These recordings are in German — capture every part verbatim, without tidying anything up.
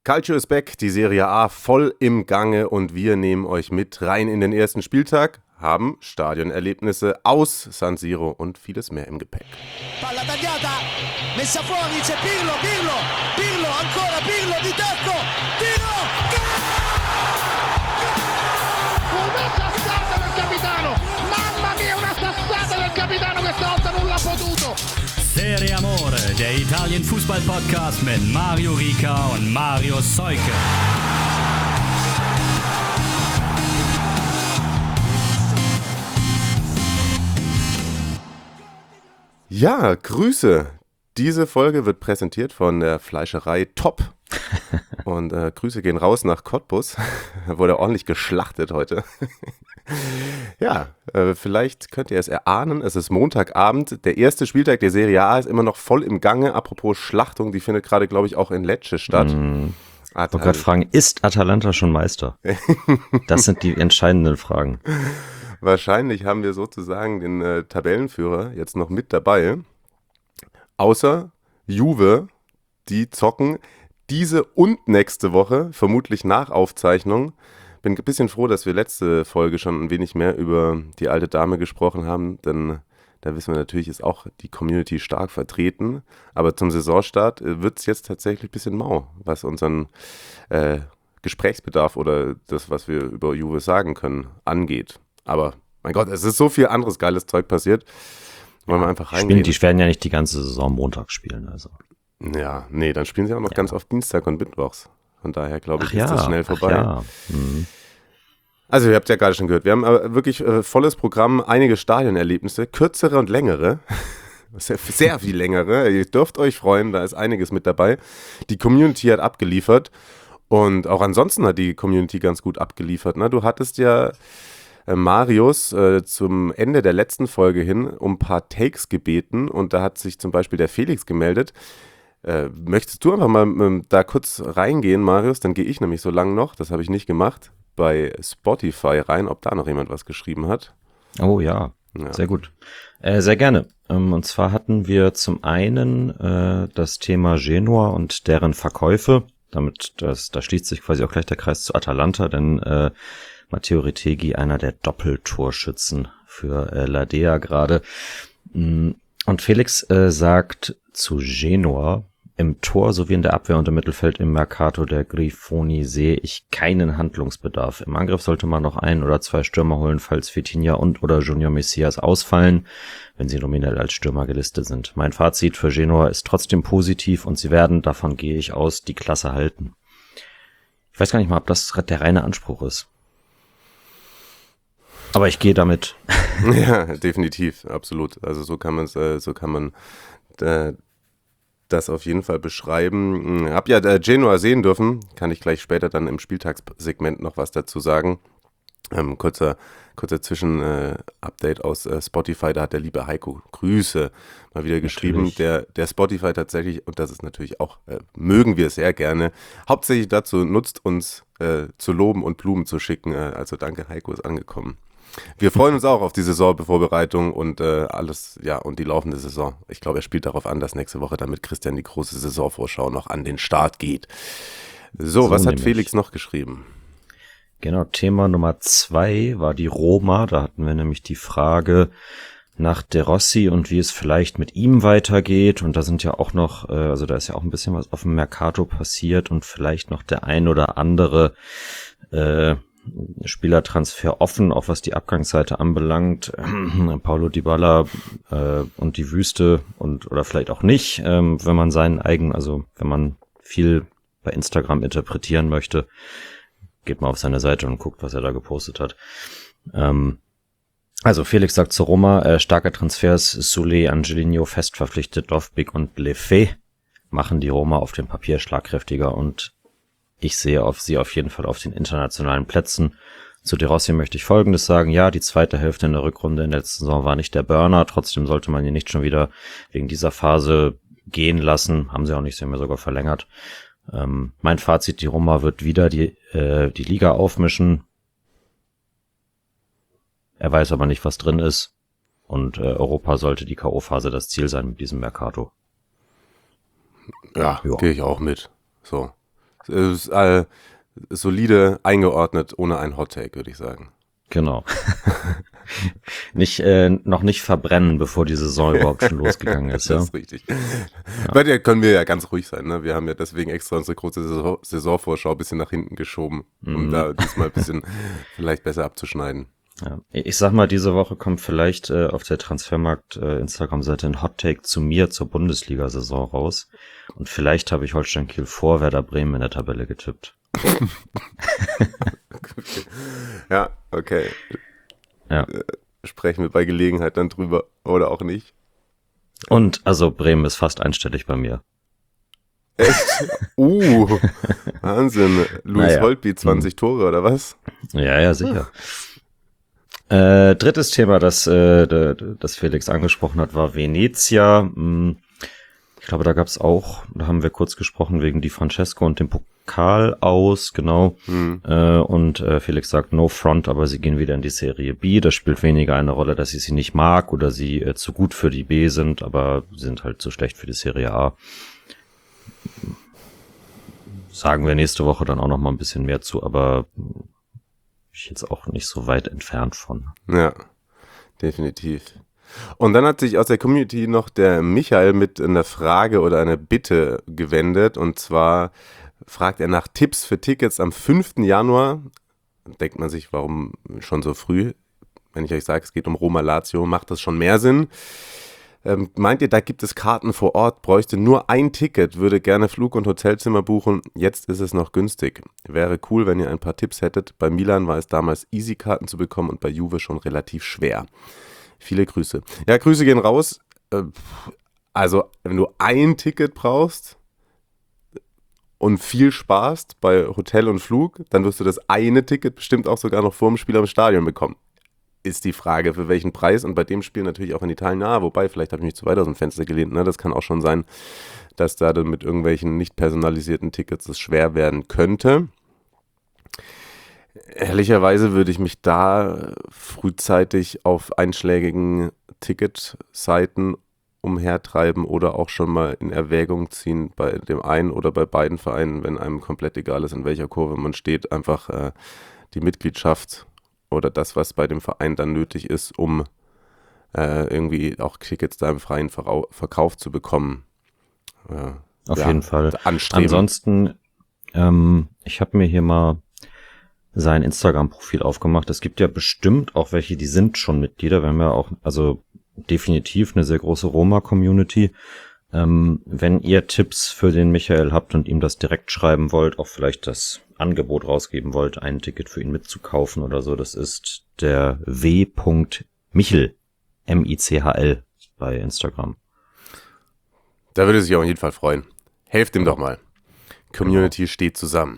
Calcio ist back, die Serie A voll im Gange und wir nehmen euch mit rein in den ersten Spieltag, haben Stadionerlebnisse aus San Siro und vieles mehr im Gepäck. Palla tagliata, messa fuori, c'è Pirlo, Pirlo, Pirlo, ancora Pirlo di tacco, tiro, una sassata del capitano, mamma mia una sassata del capitano, questa volta non l'ha potuto. Serie Amore, der Italien-Fußball-Podcast mit Mario Rica und Mario Seuke. Ja, Grüße. Diese Folge wird präsentiert von der Fleischerei Top. Und äh, Grüße gehen raus nach Cottbus. Da wurde ordentlich geschlachtet heute. Ja, äh, vielleicht könnt ihr es erahnen. Es ist Montagabend. Der erste Spieltag der Serie A ist immer noch voll im Gange. Apropos Schlachtung, die findet gerade, glaube ich, auch in Lecce statt. Mm. Ich wollte gerade fragen, ist Atalanta schon Meister? Das sind die entscheidenden Fragen. Wahrscheinlich haben wir sozusagen den äh, Tabellenführer jetzt noch mit dabei. Außer Juve, die zocken diese und nächste Woche, vermutlich nach Aufzeichnung. Bin ein bisschen froh, dass wir letzte Folge schon ein wenig mehr über die alte Dame gesprochen haben, denn da wissen wir natürlich, ist auch die Community stark vertreten. Aber zum Saisonstart wird es jetzt tatsächlich ein bisschen mau, was unseren äh, Gesprächsbedarf oder das, was wir über Juve sagen können, angeht. Aber mein Gott, es ist so viel anderes geiles Zeug passiert. Wollen wir einfach reingehen. Spielen, die werden ja nicht die ganze Saison Montag spielen. Also. Ja, nee, dann spielen sie auch noch ja. ganz oft Dienstag und Mittwochs. Von daher, glaube ich, ach ist ja, das schnell vorbei. Ja. Mhm. Also, ihr habt ja gerade schon gehört, wir haben äh, wirklich äh, volles Programm, einige Stadionerlebnisse, kürzere und längere. Sehr, sehr viel längere. Ihr dürft euch freuen, da ist einiges mit dabei. Die Community hat abgeliefert und auch ansonsten hat die Community ganz gut abgeliefert. Ne? Du hattest ja äh, Marius äh, zum Ende der letzten Folge hin um ein paar Takes gebeten und da hat sich zum Beispiel der Felix gemeldet. Äh, möchtest du einfach mal äh, da kurz reingehen, Marius? Dann gehe ich nämlich so lang noch, das habe ich nicht gemacht, bei Spotify rein, ob da noch jemand was geschrieben hat. Oh ja, ja. Sehr gut. Äh, sehr gerne. Ähm, und zwar hatten wir zum einen äh, das Thema Genua und deren Verkäufe. Damit, das, da schließt sich quasi auch gleich der Kreis zu Atalanta, denn äh, Matteo Retegui, einer der Doppeltorschützen für äh, Ladea gerade. Und Felix äh, sagt zu Genua: Im Tor sowie in der Abwehr und im Mittelfeld im Mercato der Grifoni sehe ich keinen Handlungsbedarf. Im Angriff sollte man noch ein oder zwei Stürmer holen, falls Vitinha und oder Junior Messias ausfallen, wenn sie nominell als Stürmer gelistet sind. Mein Fazit für Genua ist trotzdem positiv und sie werden, davon gehe ich aus, die Klasse halten. Ich weiß gar nicht mal, ob das der reine Anspruch ist. Aber ich gehe damit. Ja, definitiv, absolut. Also so kann man es, äh, so kann man äh, das auf jeden Fall beschreiben. Hab ja äh, Genua sehen dürfen, kann ich gleich später dann im Spieltagssegment noch was dazu sagen. Ähm, kurzer kurzer Zwischen-Update äh, aus äh, Spotify, da hat der liebe Heiko, Grüße, mal wieder geschrieben, natürlich. der der Spotify tatsächlich, und das ist natürlich auch, äh, mögen wir sehr gerne, hauptsächlich dazu nutzt, uns äh, zu loben und Blumen zu schicken. Äh, also danke, Heiko ist angekommen. Wir freuen uns auch auf die Saisonvorbereitung und äh, alles, ja, und die laufende Saison. Ich glaube, er spielt darauf an, dass nächste Woche damit Christian die große Saisonvorschau noch an den Start geht. So, so was hat Felix noch geschrieben? Genau, Thema Nummer zwei war die Roma. Da hatten wir nämlich die Frage nach De Rossi und wie es vielleicht mit ihm weitergeht. Und da sind ja auch noch, äh, also da ist ja auch ein bisschen was auf dem Mercato passiert und vielleicht noch der ein oder andere äh, Spielertransfer offen, auch was die Abgangsseite anbelangt. Paulo Dybala äh, und die Wüste und oder vielleicht auch nicht, ähm, wenn man seinen eigenen, also wenn man viel bei Instagram interpretieren möchte, geht mal auf seine Seite und guckt, was er da gepostet hat. Ähm, also Felix sagt zu Roma, äh, starke Transfers, Soulé, Angelino fest verpflichtet, Dovbyk und Lefebvre machen die Roma auf dem Papier schlagkräftiger und ich sehe auf sie auf jeden Fall auf den internationalen Plätzen. Zu De Rossi möchte ich Folgendes sagen. Ja, die zweite Hälfte in der Rückrunde in der letzten Saison war nicht der Burner. Trotzdem sollte man ihn nicht schon wieder wegen dieser Phase gehen lassen. Haben sie auch nicht, sie haben ja sogar verlängert. Ähm, mein Fazit, die Roma wird wieder die, äh, die Liga aufmischen. Er weiß aber nicht, was drin ist. Und äh, Europa sollte die K O-Phase das Ziel sein mit diesem Mercato. Ja, gehe ich auch mit. So. Ist, äh, solide eingeordnet, ohne ein Hot-Take, würde ich sagen. Genau. nicht, äh, noch nicht verbrennen, bevor die Saison überhaupt schon losgegangen ist. Das ja? ist richtig. Ja. Bei der können wir ja ganz ruhig sein. Ne? Wir haben ja deswegen extra unsere große Saison Saisonvorschau ein bisschen nach hinten geschoben, um mhm. da diesmal ein bisschen vielleicht besser abzuschneiden. Ja. Ich sag mal, diese Woche kommt vielleicht äh, auf der Transfermarkt äh, Instagram-Seite ein Hot-Take zu mir zur Bundesliga-Saison raus. Und vielleicht habe ich Holstein Kiel vor Werder Bremen in der Tabelle getippt. Ja, okay. Ja. Äh, sprechen wir bei Gelegenheit dann drüber oder auch nicht. Und also Bremen ist fast einstellig bei mir. Echt? Uh, Wahnsinn. Luis naja. Holtby, zwanzig hm. Tore oder was? Ja, ja, sicher. Äh, drittes Thema, das, äh, das Felix angesprochen hat, war Venezia. Ich glaube, da gab es auch, da haben wir kurz gesprochen wegen Di Francesco und dem Pokal aus, genau. Hm. Äh, und äh, Felix sagt no front, aber sie gehen wieder in die Serie B. Das spielt weniger eine Rolle, dass ich sie nicht mag oder sie äh, zu gut für die B sind, aber sind halt zu schlecht für die Serie A. Sagen wir nächste Woche dann auch noch mal ein bisschen mehr zu, aber ich jetzt auch nicht so weit entfernt von. Ja, definitiv. Und dann hat sich aus der Community noch der Michael mit einer Frage oder einer Bitte gewendet. Und zwar fragt er nach Tipps für Tickets am fünften Januar. Denkt man sich, warum schon so früh? Wenn ich euch sage, es geht um Roma Lazio, macht das schon mehr Sinn. Ähm, meint ihr, da gibt es Karten vor Ort, bräuchte nur ein Ticket, würde gerne Flug- und Hotelzimmer buchen, jetzt ist es noch günstig. Wäre cool, wenn ihr ein paar Tipps hättet. Bei Milan war es damals easy, Karten zu bekommen und bei Juve schon relativ schwer. Viele Grüße. Ja, Grüße gehen raus. Also, wenn du ein Ticket brauchst und viel sparst bei Hotel und Flug, dann wirst du das eine Ticket bestimmt auch sogar noch vor dem Spiel am Stadion bekommen. Ist die Frage, für welchen Preis, und bei dem Spiel natürlich auch in Italien, na, wobei, vielleicht habe ich mich zu weit aus dem Fenster gelehnt, ne? Das kann auch schon sein, dass da dann mit irgendwelchen nicht personalisierten Tickets es schwer werden könnte. Ehrlicherweise würde ich mich da frühzeitig auf einschlägigen Ticketseiten umhertreiben oder auch schon mal in Erwägung ziehen bei dem einen oder bei beiden Vereinen, wenn einem komplett egal ist, in welcher Kurve man steht, einfach äh, die Mitgliedschaft oder das, was bei dem Verein dann nötig ist, um äh, irgendwie auch Tickets da im freien Verau- Verkauf zu bekommen. Äh, Auf ja, jeden Fall. Anstreben. Ansonsten, ähm, ich habe mir hier mal sein Instagram-Profil aufgemacht. Es gibt ja bestimmt auch welche, die sind schon Mitglieder. Wir haben ja auch, also definitiv eine sehr große Roma-Community. Ähm, wenn ihr Tipps für den Michael habt und ihm das direkt schreiben wollt, auch vielleicht das Angebot rausgeben wollt, ein Ticket für ihn mitzukaufen oder so, das ist der w. Michel, M I C H L bei Instagram. Da würde sich auf jeden Fall freuen. Helft ihm doch mal. Community genau. Steht zusammen.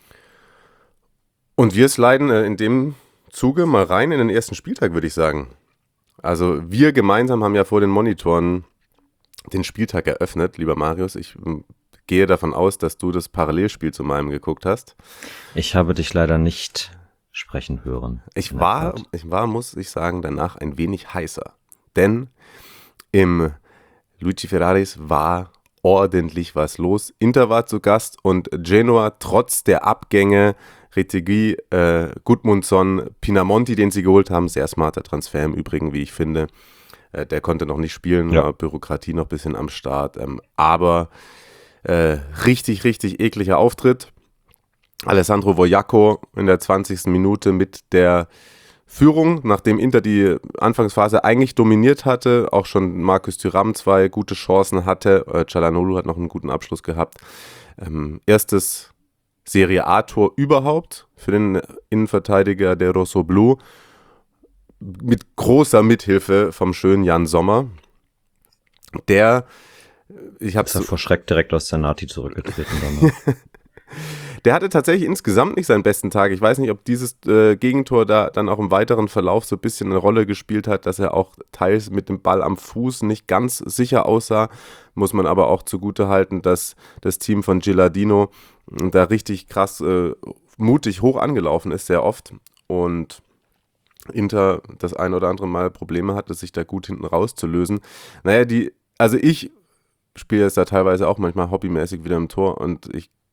Und wir sliden äh, in dem Zuge mal rein in den ersten Spieltag, würde ich sagen. Also wir gemeinsam haben ja vor den Monitoren den Spieltag eröffnet, lieber Marius. Ich m, gehe davon aus, dass du das Parallelspiel zu meinem geguckt hast. Ich habe dich leider nicht sprechen hören. Ich war, ich war, muss ich sagen, danach ein wenig heißer. Denn im Luigi Ferraris war ordentlich was los. Inter war zu Gast und Genoa trotz der Abgänge Retegui, äh, Gudmundsson, Pinamonti, den sie geholt haben, sehr smarter Transfer im Übrigen, wie ich finde. Äh, der konnte noch nicht spielen, ja. War Bürokratie noch ein bisschen am Start. Ähm, aber äh, richtig, richtig ekliger Auftritt. Alessandro Vogliacco in der zwanzigsten Minute mit der Führung, nachdem Inter die Anfangsphase eigentlich dominiert hatte, auch schon Marcus Thuram zwei gute Chancen hatte. Äh, Çalhanoğlu hat noch einen guten Abschluss gehabt. Ähm, erstes Serie A-Tor überhaupt für den Innenverteidiger der Rossoblu mit großer Mithilfe vom schönen Jan Sommer. Der, ich habe ist er vor Schreck direkt aus der Nati zurückgetreten. Dann Der hatte tatsächlich insgesamt nicht seinen besten Tag. Ich weiß nicht, ob dieses äh, Gegentor da dann auch im weiteren Verlauf so ein bisschen eine Rolle gespielt hat, dass er auch teils mit dem Ball am Fuß nicht ganz sicher aussah. Muss man aber auch zugute halten, dass das Team von Gilardino da richtig krass äh, mutig hoch angelaufen ist, sehr oft. Und Inter das ein oder andere Mal Probleme hatte, sich da gut hinten rauszulösen. Naja, die, also ich spiele jetzt da teilweise auch manchmal hobbymäßig wieder im Tor und ich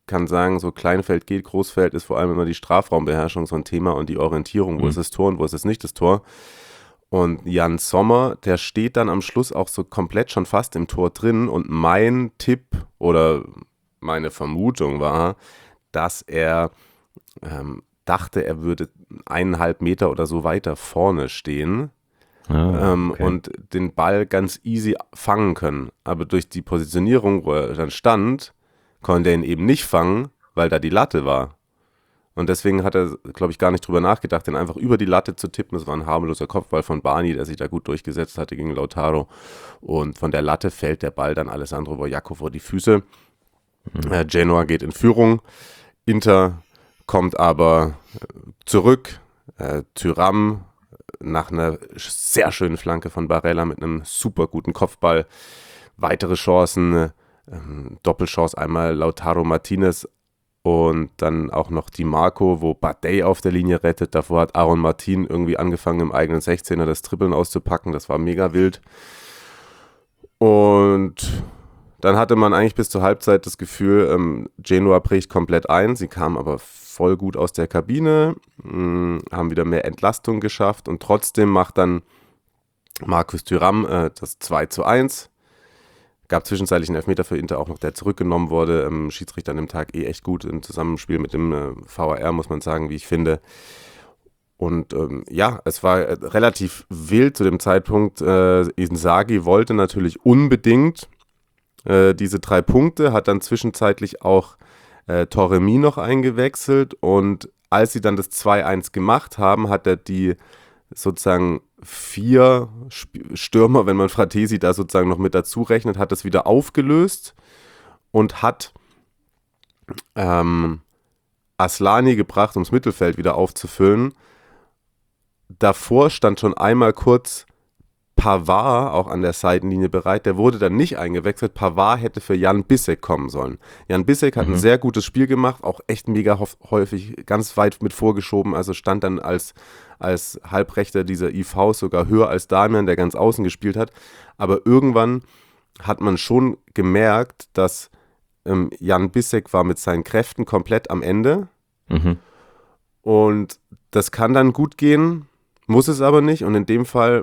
kann sagen, so Kleinfeld geht, Großfeld ist vor allem immer die Strafraumbeherrschung so ein Thema und die Orientierung, wo mhm. ist das Tor und wo ist es nicht das Tor. Und Jan Sommer, der steht dann am Schluss auch so komplett schon fast im Tor drin und mein Tipp oder meine Vermutung war, dass er ähm, dachte, er würde eineinhalb Meter oder so weiter vorne stehen. Ah, ähm, okay. Und den Ball ganz easy fangen können. Aber durch die Positionierung, wo er dann stand, konnte er ihn eben nicht fangen, weil da die Latte war. Und deswegen hat er, glaube ich, gar nicht drüber nachgedacht, den einfach über die Latte zu tippen. Das war ein harmloser Kopfball von Barney, der sich da gut durchgesetzt hatte gegen Lautaro. Und von der Latte fällt der Ball dann Alessandro Vojaco vor die Füße. Mhm. Äh, Genoa geht in Führung. Inter kommt aber zurück. Äh, Thuram nach einer sehr schönen Flanke von Barella mit einem super guten Kopfball. Weitere Chancen, ähm, Doppelchance einmal Lautaro Martinez und dann auch noch Di Marco, wo Badei auf der Linie rettet. Davor hat Aaron Martin irgendwie angefangen im eigenen sechzehner das Trippeln auszupacken. Das war mega wild. Und dann hatte man eigentlich bis zur Halbzeit das Gefühl, ähm, Genoa bricht komplett ein. Sie kamen aber voll gut aus der Kabine, mh, haben wieder mehr Entlastung geschafft und trotzdem macht dann Marcus Thuram äh, das zwei zu eins. Gab zwischenzeitlich einen Elfmeter für Inter auch noch, der zurückgenommen wurde. Ähm, Schiedsrichter an dem Tag eh echt gut im Zusammenspiel mit dem äh, V A R, muss man sagen, wie ich finde. Und ähm, ja, es war äh, relativ wild zu dem Zeitpunkt. Äh, Inzaghi wollte natürlich unbedingt äh, diese drei Punkte, hat dann zwischenzeitlich auch äh, Torremi noch eingewechselt. Und als sie dann das zwei eins gemacht haben, hat er die sozusagen vier Stürmer, wenn man Fratesi da sozusagen noch mit dazu rechnet, hat das wieder aufgelöst und hat ähm, Aslani gebracht, um das Mittelfeld wieder aufzufüllen. Davor stand schon einmal kurz Pavard auch an der Seitenlinie bereit. Der wurde dann nicht eingewechselt. Pavard hätte für Jan Bissek kommen sollen. Jan Bissek hat mhm. ein sehr gutes Spiel gemacht, auch echt mega häufig, ganz weit mit vorgeschoben. Also stand dann als, als Halbrechter dieser I V sogar höher als Damian, der ganz außen gespielt hat. Aber irgendwann hat man schon gemerkt, dass ähm, Jan Bissek war mit seinen Kräften komplett am Ende. Mhm. Und das kann dann gut gehen, muss es aber nicht. Und in dem Fall,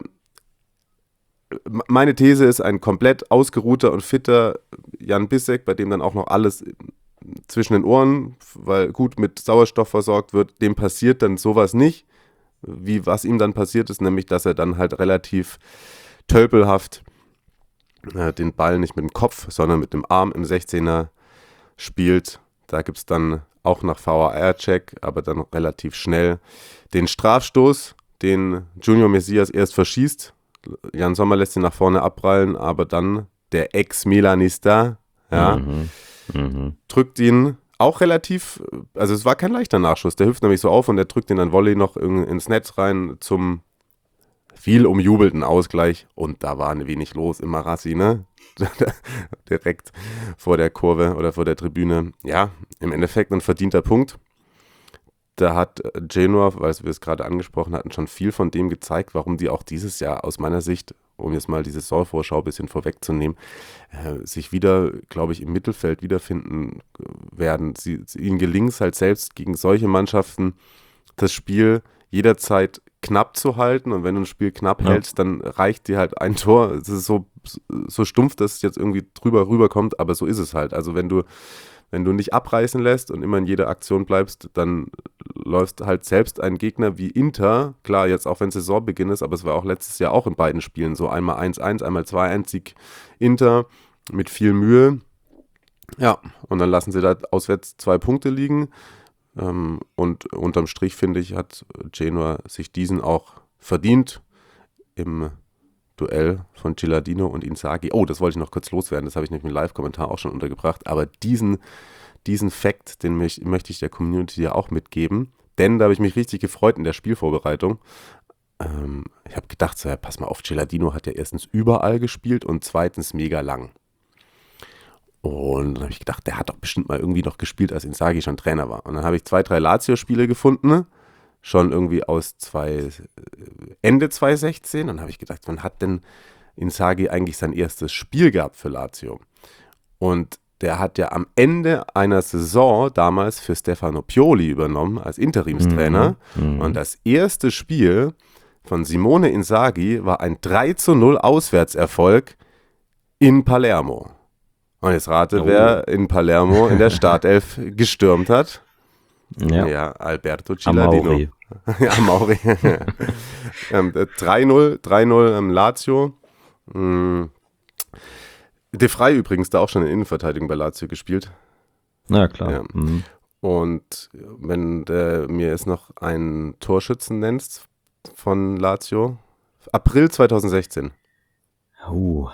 meine These ist, ein komplett ausgeruhter und fitter Jan Bissek, bei dem dann auch noch alles zwischen den Ohren, weil gut mit Sauerstoff versorgt wird, dem passiert dann sowas nicht, wie was ihm dann passiert ist, nämlich dass er dann halt relativ tölpelhaft äh, den Ball nicht mit dem Kopf, sondern mit dem Arm im sechzehner spielt. Da gibt es dann auch nach V A R-Check, aber dann relativ schnell den Strafstoß, den Junior Messias erst verschießt. Jan Sommer lässt ihn nach vorne abprallen, aber dann der Ex-Milanista ja, mhm. Mhm. drückt ihn auch relativ, also es war kein leichter Nachschuss, der hüpft nämlich so auf und der drückt ihn dann Volley noch ins Netz rein zum viel umjubelten Ausgleich und da war ein wenig los im Marassi, ne? Direkt vor der Kurve oder vor der Tribüne. Ja, im Endeffekt ein verdienter Punkt. Da hat Genoa, weil wir es gerade angesprochen hatten, schon viel von dem gezeigt, warum die auch dieses Jahr aus meiner Sicht, um jetzt mal die Saisonvorschau ein bisschen vorwegzunehmen, äh, sich wieder, glaube ich, im Mittelfeld wiederfinden werden. Sie, ihnen gelingt es halt selbst gegen solche Mannschaften, das Spiel jederzeit knapp zu halten und wenn du ein Spiel knapp ja. hältst, dann reicht dir halt ein Tor. Es ist so, so stumpf, dass es jetzt irgendwie drüber rüberkommt, aber so ist es halt. Also wenn du Wenn du nicht abreißen lässt und immer in jeder Aktion bleibst, dann läufst halt selbst ein Gegner wie Inter, klar, jetzt auch wenn Saisonbeginn ist, aber es war auch letztes Jahr auch in beiden Spielen so, einmal eins eins, einmal zwei eins Sieg Inter mit viel Mühe. Ja, und dann lassen sie da auswärts zwei Punkte liegen ähm, und unterm Strich, finde ich, hat Genoa sich diesen auch verdient im Duell von Gilardino und Inzaghi. Oh, das wollte ich noch kurz loswerden, das habe ich nämlich im Live-Kommentar auch schon untergebracht, aber diesen, diesen Fact, den möch, möchte ich der Community ja auch mitgeben, denn da habe ich mich richtig gefreut in der Spielvorbereitung. Ähm, ich habe gedacht, so, ja, pass mal auf, Gilardino hat ja erstens überall gespielt und zweitens mega lang. Und dann habe ich gedacht, der hat doch bestimmt mal irgendwie noch gespielt, als Inzaghi schon Trainer war. Und dann habe ich zwei, drei Lazio-Spiele gefunden, schon irgendwie aus zwei, Ende zwanzig sechzehn. Dann habe ich gedacht, wann hat denn Inzaghi eigentlich sein erstes Spiel gehabt für Lazio? Und der hat ja am Ende einer Saison damals für Stefano Pioli übernommen als Interimstrainer. Mhm. Und das erste Spiel von Simone Inzaghi war ein drei zu null Auswärtserfolg in Palermo. Und jetzt rate, Oh. wer in Palermo in der Startelf gestürmt hat. Ja, Ja, Alberto Cialdino. Amauri. Ja, Amauri. ähm, drei null, drei null ähm, Lazio. Mm. De Frey übrigens da auch schon in Innenverteidigung bei Lazio gespielt. Na klar. Ja. Mhm. Und wenn du mir jetzt noch einen Torschützen nennst von Lazio, April zweitausendsechzehn. Uh.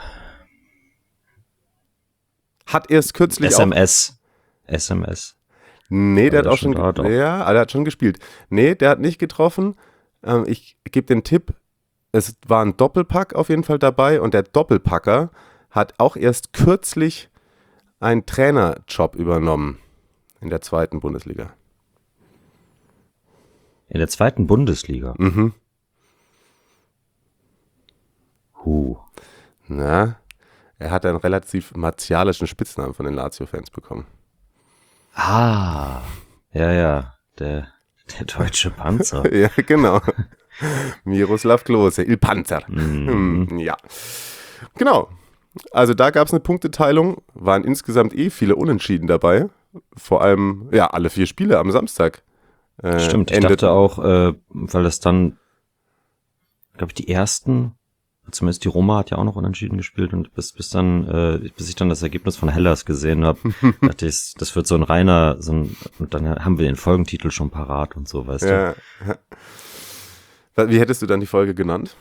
Hat erst kürzlich S auch... M S. S M S. Nee, der War hat auch schon schon... da, doch. Ja, der hat schon gespielt. Nee, der hat nicht getroffen. Ähm, ich gebe den Tipp, es war ein Doppelpack auf jeden Fall dabei und der Doppelpacker hat auch erst kürzlich einen Trainerjob übernommen in der zweiten Bundesliga. In der zweiten Bundesliga. Mhm. Huh. Na, er hat einen relativ martialischen Spitznamen von den Lazio-Fans bekommen. Ah. Ja, ja. Der, der deutsche Panzer. Ja, genau. Miroslav Klose, Il Panzer. Mhm. Hm, ja. Genau. Also da gab es eine Punkteteilung, waren insgesamt eh viele Unentschieden dabei. Vor allem, ja, alle vier Spiele am Samstag. Äh, Stimmt, ich endet- dachte auch, äh, weil das dann, glaube ich, die ersten, zumindest die Roma hat ja auch noch unentschieden gespielt und bis bis dann, äh, bis ich dann das Ergebnis von Hellas gesehen habe, dachte ich, das wird so ein reiner, so ein, und dann haben wir den Folgentitel schon parat und so, weißt du. Ja. Wie hättest du dann die Folge genannt?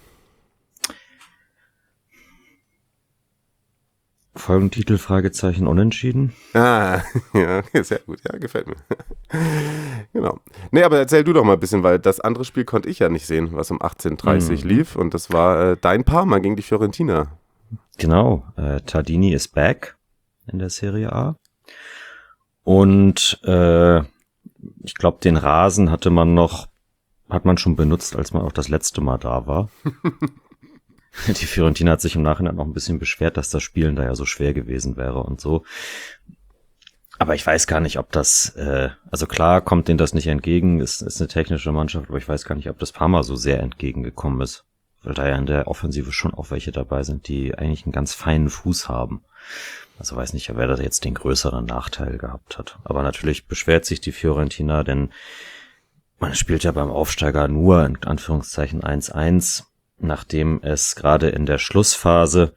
Folgentitel, Fragezeichen, Unentschieden. Ah, ja, okay, sehr gut. Ja, gefällt mir. Genau. Nee, aber erzähl du doch mal ein bisschen, weil das andere Spiel konnte ich ja nicht sehen, was um achtzehn Uhr dreißig Mhm. lief. Und das war äh, dein Parma gegen die Fiorentina. Genau, äh, Tardini ist back in der Serie A. Und äh, ich glaube, den Rasen hatte man noch, hat man schon benutzt, als man auch das letzte Mal da war. Die Fiorentina hat sich im Nachhinein noch ein bisschen beschwert, dass das Spielen da ja so schwer gewesen wäre und so. Aber ich weiß gar nicht, ob das, äh, also klar kommt denen das nicht entgegen, ist, ist eine technische Mannschaft, aber ich weiß gar nicht, ob das Parma so sehr entgegengekommen ist. Weil da ja in der Offensive schon auch welche dabei sind, die eigentlich einen ganz feinen Fuß haben. Also weiß nicht, wer da jetzt den größeren Nachteil gehabt hat. Aber natürlich beschwert sich die Fiorentina, denn man spielt ja beim Aufsteiger nur in Anführungszeichen eins eins, nachdem es gerade in der Schlussphase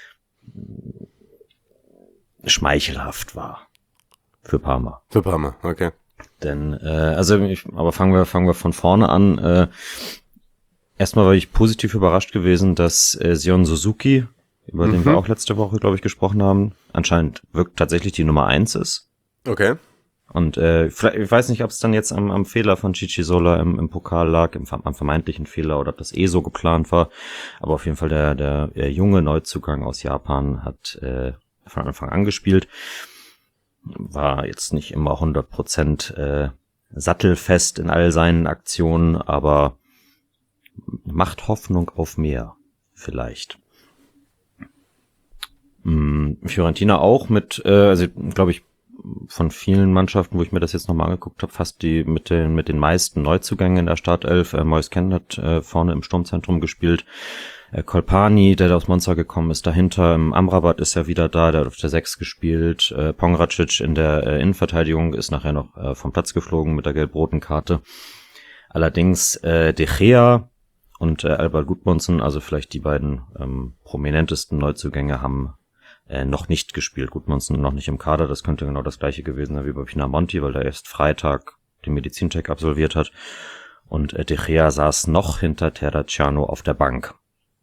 schmeichelhaft war für Parma. Für Parma, okay. Denn, äh, also, ich, aber fangen wir, fangen wir von vorne an. Äh, erstmal war ich positiv überrascht gewesen, dass äh, Sion Suzuki, über den Mhm. wir auch letzte Woche, glaube ich, gesprochen haben, anscheinend wirklich tatsächlich die Nummer eins ist. Okay. Und äh, vielleicht, ich weiß nicht, ob es dann jetzt am, am Fehler von Ciccisola im, im Pokal lag, im, am vermeintlichen Fehler, oder ob das eh so geplant war. Aber auf jeden Fall der, der, der junge Neuzugang aus Japan hat äh, von Anfang an gespielt. War jetzt nicht immer hundert Prozent äh, sattelfest in all seinen Aktionen, aber macht Hoffnung auf mehr, vielleicht. Hm, Fiorentina auch mit, äh, also glaube ich, von vielen Mannschaften, wo ich mir das jetzt nochmal angeguckt habe, fast die mit den mit den meisten Neuzugängen in der Startelf. Äh, Moise Kean hat äh, vorne im Sturmzentrum gespielt. Äh, Kolpani, der da aus Monza gekommen ist, dahinter. Im Amrabat ist ja wieder da, der hat auf der sechs gespielt. Äh, Pongracic in der äh, Innenverteidigung ist nachher noch äh, vom Platz geflogen mit der gelb-roten Karte. Allerdings äh, De Gea und äh, Albert Gudmundsson, also vielleicht die beiden ähm, prominentesten Neuzugänge, haben äh, noch nicht gespielt. Gudmundsson noch nicht im Kader, das könnte genau das gleiche gewesen sein wie bei Pinamonti, weil der erst Freitag den Medizincheck absolviert hat. Und äh, De Gea saß noch hinter Terracciano auf der Bank.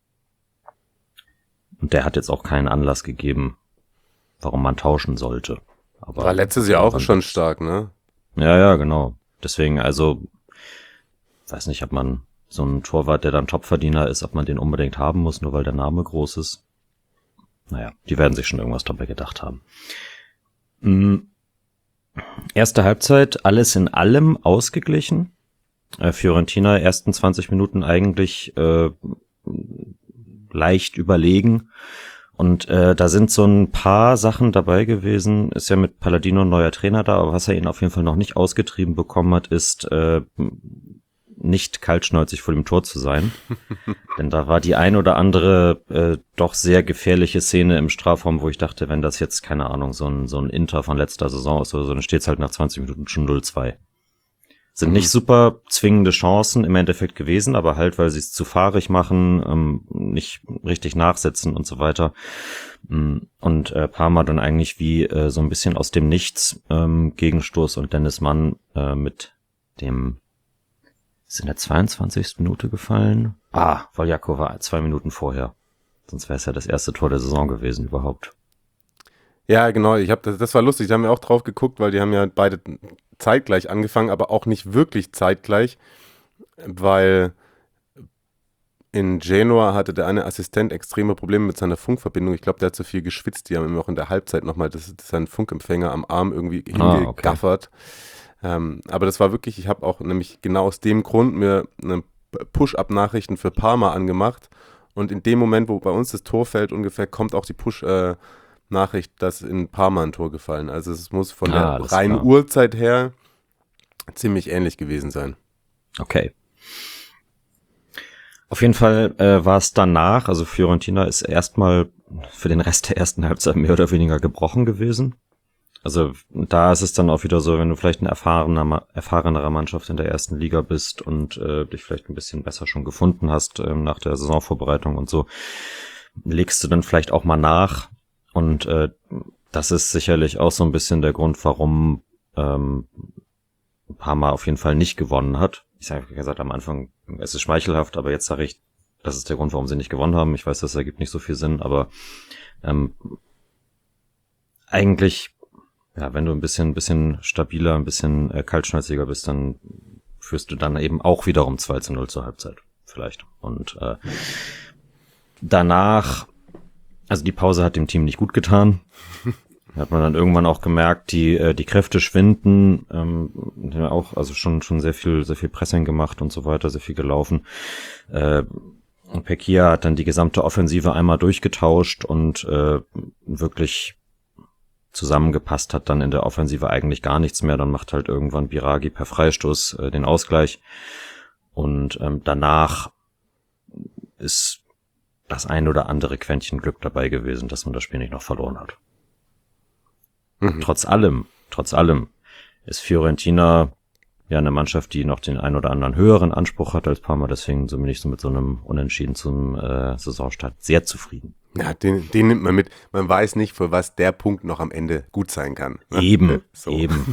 Und der hat jetzt auch keinen Anlass gegeben, warum man tauschen sollte. Aber War letztes Jahr auch schon stark, ne? Ja, ja, genau. Deswegen, also, weiß nicht, ob man so einen Torwart, der dann Topverdiener ist, ob man den unbedingt haben muss, nur weil der Name groß ist. Naja, die werden sich schon irgendwas dabei gedacht haben. Mhm. Erste Halbzeit, alles in allem ausgeglichen. Äh, Fiorentina ersten zwanzig Minuten eigentlich äh, leicht überlegen Und äh, da sind so ein paar Sachen dabei gewesen. Ist ja mit Palladino ein neuer Trainer da, aber was er ihn auf jeden Fall noch nicht ausgetrieben bekommen hat, ist äh, nicht kaltschnäuzig vor dem Tor zu sein. Denn da war die ein oder andere äh, doch sehr gefährliche Szene im Strafraum, wo ich dachte, wenn das jetzt, keine Ahnung, so ein so ein Inter von letzter Saison ist oder so, dann steht's halt nach zwanzig Minuten schon null zwei. Sind nicht super zwingende Chancen im Endeffekt gewesen, aber halt, weil sie es zu fahrig machen, ähm, nicht richtig nachsetzen und so weiter. Und äh, Parma dann eigentlich wie äh, so ein bisschen aus dem Nichts ähm, Gegenstoß und Dennis Mann äh, mit dem, ist in der zweiundzwanzigsten Minute gefallen? Ah, Voljako war zwei Minuten vorher. Sonst wäre es ja das erste Tor der Saison gewesen überhaupt. Ja, genau. Ich habe das, das war lustig. Da haben wir auch drauf geguckt, weil die haben ja beide zeitgleich angefangen, aber auch nicht wirklich zeitgleich, weil in Genua hatte der eine Assistent extreme Probleme mit seiner Funkverbindung. Ich glaube, der hat zu viel geschwitzt. Die haben ihm auch in der Halbzeit nochmal das, das seinen Funkempfänger am Arm irgendwie hingegaffert. Ah, okay. ähm, aber das war wirklich, ich habe auch nämlich genau aus dem Grund mir eine Push-Up-Nachrichten für Parma angemacht und in dem Moment, wo bei uns das Tor fällt ungefähr, kommt auch die Push- äh, Nachricht, dass in Parma ein Tor gefallen. Also es muss von ah, der reinen Uhrzeit her ziemlich ähnlich gewesen sein. Okay. Auf jeden Fall äh, war es danach, also Fiorentina ist erstmal für den Rest der ersten Halbzeit mehr oder weniger gebrochen gewesen. Also da ist es dann auch wieder so, wenn du vielleicht eine erfahrener, erfahrenere Mannschaft in der ersten Liga bist und äh, dich vielleicht ein bisschen besser schon gefunden hast äh, nach der Saisonvorbereitung und so, legst du dann vielleicht auch mal nach. Und äh, das ist sicherlich auch so ein bisschen der Grund, warum ähm, Parma auf jeden Fall nicht gewonnen hat. Ich habe gesagt am Anfang, es ist schmeichelhaft, aber jetzt sage ich, das ist der Grund, warum sie nicht gewonnen haben. Ich weiß, das ergibt nicht so viel Sinn, aber ähm, eigentlich, ja, wenn du ein bisschen, ein bisschen stabiler, ein bisschen äh, kaltschnäuziger bist, dann führst du dann eben auch wiederum zwei zu null zur Halbzeit vielleicht. Und äh, danach, also die Pause hat dem Team nicht gut getan. Hat man dann irgendwann auch gemerkt, die äh, die Kräfte schwinden, ähm, auch also schon schon sehr viel sehr viel Pressing gemacht und so weiter, sehr viel gelaufen. Äh, Pecchia hat dann die gesamte Offensive einmal durchgetauscht und äh, wirklich zusammengepasst hat dann in der Offensive eigentlich gar nichts mehr. Dann macht halt irgendwann Biraghi per Freistoß äh, den Ausgleich und ähm, danach ist das ein oder andere Quäntchen Glück dabei gewesen, dass man das Spiel nicht noch verloren hat. Mhm. Trotz allem, trotz allem ist Fiorentina ja eine Mannschaft, die noch den ein oder anderen höheren Anspruch hat als Parma, deswegen so bin ich so mit so einem Unentschieden zum äh, Saisonstart sehr zufrieden. Ja, den, den nimmt man mit. Man weiß nicht, für was der Punkt noch am Ende gut sein kann. Ne? Eben, so. eben.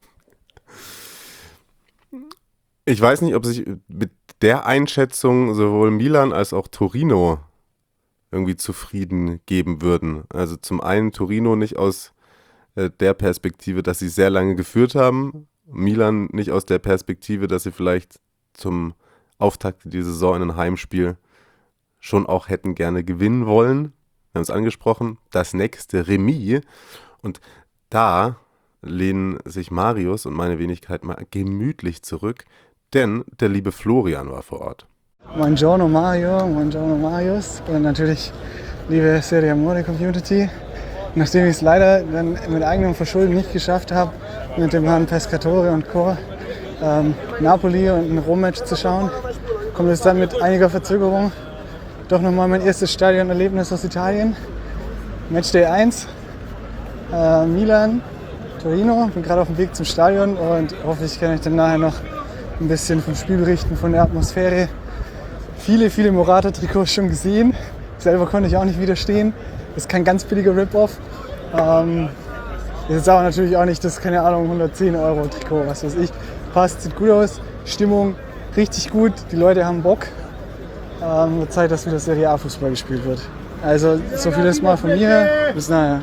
Ich weiß nicht, ob sich mit der Einschätzung sowohl Milan als auch Torino irgendwie zufrieden geben würden. Also zum einen Torino nicht aus äh, der Perspektive, dass sie sehr lange geführt haben, Milan nicht aus der Perspektive, dass sie vielleicht zum Auftakt dieser Saison in einem Heimspiel schon auch hätten gerne gewinnen wollen. Wir haben es angesprochen, das nächste Remis. Und da lehnen sich Marius und meine Wenigkeit mal gemütlich zurück, denn der liebe Florian war vor Ort. Buongiorno Mario, buongiorno Marius und natürlich liebe Serie Amore Community. Nachdem ich es leider dann mit eigenem Verschulden nicht geschafft habe, mit dem Herrn Pescatore und Co. Ähm, Napoli und ein Rom-Match zu schauen, kommt es dann mit einiger Verzögerung doch nochmal mein erstes Stadionerlebnis aus Italien. Matchday eins, äh, Milan, Torino. Bin gerade auf dem Weg zum Stadion und hoffe, ich kann euch dann nachher noch ein bisschen vom Spiel berichten, von der Atmosphäre. Viele, viele Morata-Trikots schon gesehen. Selber konnte ich auch nicht widerstehen. Das ist kein ganz billiger Rip-Off. Ähm, das ist aber natürlich auch nicht das, keine Ahnung, hundertzehn Euro Trikot, was weiß ich. Passt, sieht gut aus. Stimmung richtig gut. Die Leute haben Bock. Ähm, wird Zeit, dass wieder Serie A-Fußball gespielt wird. Also so viel ist mal von mir. Bis nachher.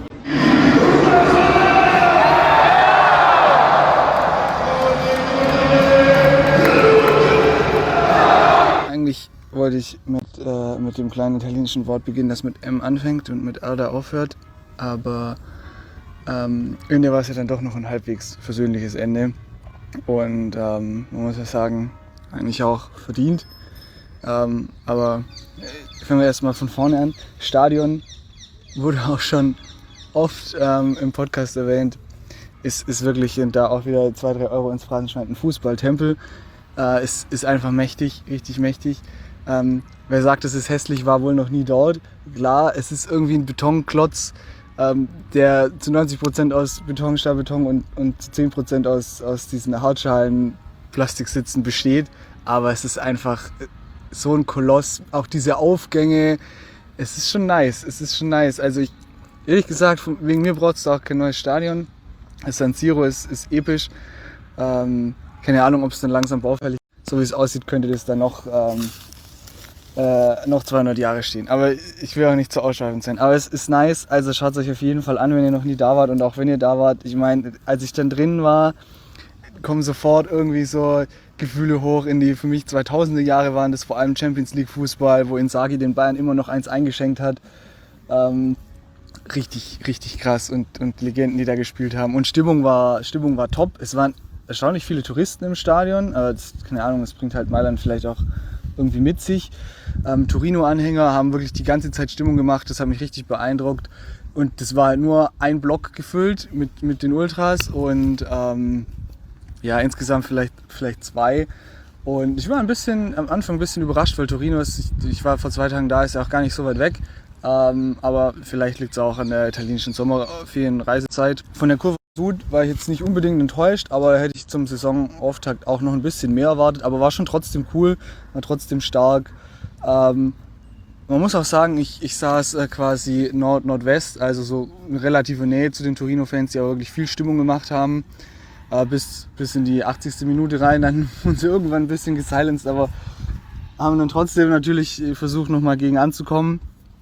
Eigentlich wollte ich mit, äh, mit dem kleinen italienischen Wort beginnen, das mit M anfängt und mit R da aufhört. Aber ähm, irgendwie war es ja dann doch noch ein halbwegs versöhnliches Ende. Und ähm, man muss ja sagen, eigentlich auch verdient. Ähm, aber fangen wir erstmal von vorne an. Stadion wurde auch schon oft ähm, im Podcast erwähnt, ist, ist wirklich, und da auch wieder zwei, drei Euro ins Phrasenschwein, ein Fußballtempel. Äh, ist, ist einfach mächtig, richtig mächtig. Ähm, wer sagt, es ist hässlich, war wohl noch nie dort. Klar, es ist irgendwie ein Betonklotz, ähm, der zu neunzig Prozent aus Beton, Stahlbeton und, und zu zehn Prozent aus, aus diesen Hartschalen Plastiksitzen besteht. Aber es ist einfach so ein Koloss, auch diese Aufgänge, es ist schon nice, es ist schon nice. Also ich, ehrlich gesagt, wegen mir braucht es auch kein neues Stadion. Das San Siro ist, ist episch. Ähm, keine Ahnung, ob es dann langsam baufällig ist. So wie es aussieht, könnte das dann noch, ähm, äh, noch zweihundert Jahre stehen. Aber ich will auch nicht zu ausschweifend sein. Aber es ist nice, also schaut es euch auf jeden Fall an, wenn ihr noch nie da wart. Und auch wenn ihr da wart, ich meine, als ich dann drin war, kommen sofort irgendwie so Gefühle hoch in die für mich zweitausender Jahre waren das vor allem Champions League Fußball, wo Inzaghi den Bayern immer noch eins eingeschenkt hat. Ähm, richtig, richtig krass und, und Legenden, die da gespielt haben. Und Stimmung war, Stimmung war top. Es waren erstaunlich viele Touristen im Stadion. Aber das, keine Ahnung, das bringt halt Mailand vielleicht auch irgendwie mit sich. Ähm, Torino-Anhänger haben wirklich die ganze Zeit Stimmung gemacht. Das hat mich richtig beeindruckt. Und das war halt nur ein Block gefüllt mit, mit den Ultras und ähm, ja, insgesamt vielleicht, vielleicht zwei. Und ich war ein bisschen, am Anfang ein bisschen überrascht, weil Torino ist, ich, ich war vor zwei Tagen da, ist ja auch gar nicht so weit weg. Ähm, aber vielleicht liegt es auch an der italienischen Sommerferien-Reisezeit. Von der Kurve Süd war ich jetzt nicht unbedingt enttäuscht, aber da hätte ich zum Saisonauftakt auch noch ein bisschen mehr erwartet. Aber war schon trotzdem cool, war trotzdem stark. Ähm, man muss auch sagen, ich, ich saß äh, quasi Nord-Nordwest, also so in relativer Nähe zu den Torino-Fans, die auch wirklich viel Stimmung gemacht haben. Äh, bis, bis in die achtzigste Minute rein, dann wurden sie irgendwann ein bisschen gesilenced, aber haben dann trotzdem natürlich versucht, nochmal gegen anzukommen.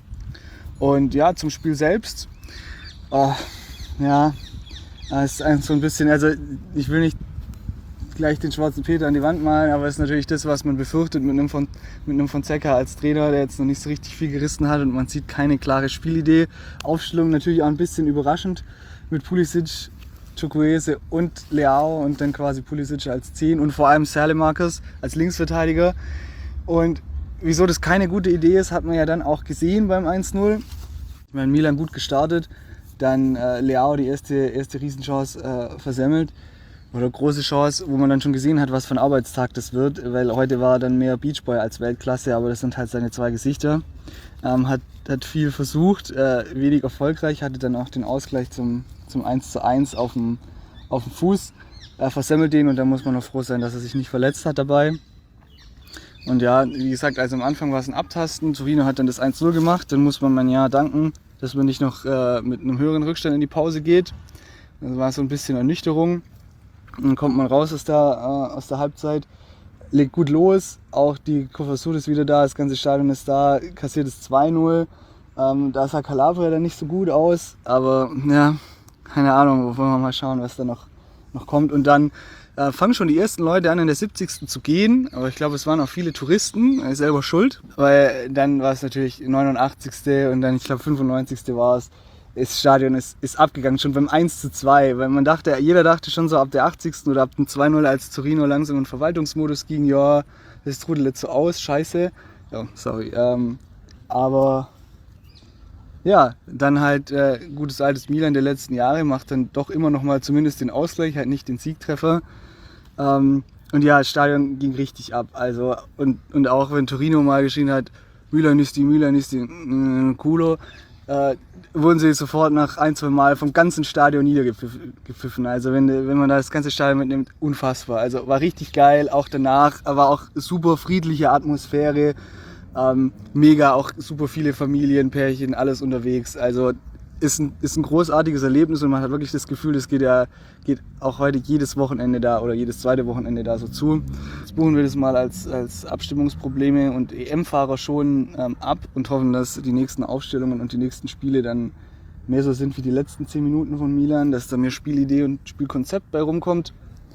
Und ja, zum Spiel selbst, oh, ja, es ist so ein bisschen, also ich will nicht gleich den schwarzen Peter an die Wand malen, aber es ist natürlich das, was man befürchtet mit einem, von, mit einem Fonseca als Trainer, der jetzt noch nicht so richtig viel gerissen hat und man sieht keine klare Spielidee. Aufstellung natürlich auch ein bisschen überraschend mit Pulisic, Chukwueze und Leao und dann quasi Pulisic als zehn und vor allem Saelemaekers als Linksverteidiger. Und wieso das keine gute Idee ist, hat man ja dann auch gesehen beim eins null. Ich meine, Milan gut gestartet, dann äh, Leao die erste, erste Riesenchance äh, versemmelt. Oder große Chance, wo man dann schon gesehen hat, was für ein Arbeitstag das wird, weil heute war dann mehr Beachboy als Weltklasse, aber das sind halt seine zwei Gesichter. Ähm, hat, hat viel versucht, äh, wenig erfolgreich, hatte dann auch den Ausgleich zum zum eins zu eins auf dem, auf dem Fuß, er versemmelt den und da muss man noch froh sein, dass er sich nicht verletzt hat dabei. Und ja, wie gesagt, also am Anfang war es ein Abtasten, Torino hat dann das eins null gemacht, dann muss man man ja danken, dass man nicht noch äh, mit einem höheren Rückstand in die Pause geht. Das war so ein bisschen Ernüchterung. Dann kommt man raus aus der, äh, aus der Halbzeit, legt gut los, auch die Kofasud ist wieder da, das ganze Stadion ist da, kassiert es zwei null. Ähm, da sah Calabria dann nicht so gut aus, aber ja, keine Ahnung, wollen wir mal schauen, was da noch, noch kommt. Und dann äh, fangen schon die ersten Leute an, in der siebzigsten zu gehen. Aber ich glaube, es waren auch viele Touristen, er ist selber schuld. Weil dann war es natürlich neunundachtzigste und dann, ich glaube, fünfundneunzigste war es. Das Stadion ist, ist abgegangen, schon beim eins zu zwei. Weil man dachte, jeder dachte schon so ab der achtzigsten oder ab dem zwei null, als Torino langsam in Verwaltungsmodus ging, ja, das trudelt jetzt so aus, scheiße. Ja, sorry. Ähm, aber... Ja, dann halt äh, gutes altes Milan der letzten Jahre, macht dann doch immer noch mal zumindest den Ausgleich, halt nicht den Siegtreffer. Ähm, und ja, das Stadion ging richtig ab. Also, und, und auch wenn Torino mal geschrien hat, Milan ist die, Milan ist die, äh, Culo, äh, wurden sie sofort nach ein, zwei Mal vom ganzen Stadion niedergepfiffen. Also wenn, wenn man da das ganze Stadion mitnimmt, unfassbar. Also war richtig geil, auch danach, aber auch super friedliche Atmosphäre. Ähm, mega, auch super viele Familienpärchen, alles unterwegs. Also ist ein, ist ein großartiges Erlebnis und man hat wirklich das Gefühl, das geht ja geht auch heute jedes Wochenende da oder jedes zweite Wochenende da so zu. Jetzt buchen wir das mal als, als Abstimmungsprobleme und E M-Fahrer schon ähm, ab und hoffen, dass die nächsten Aufstellungen und die nächsten Spiele dann mehr so sind wie die letzten zehn Minuten von Milan, dass da mehr Spielidee und Spielkonzept bei rumkommt.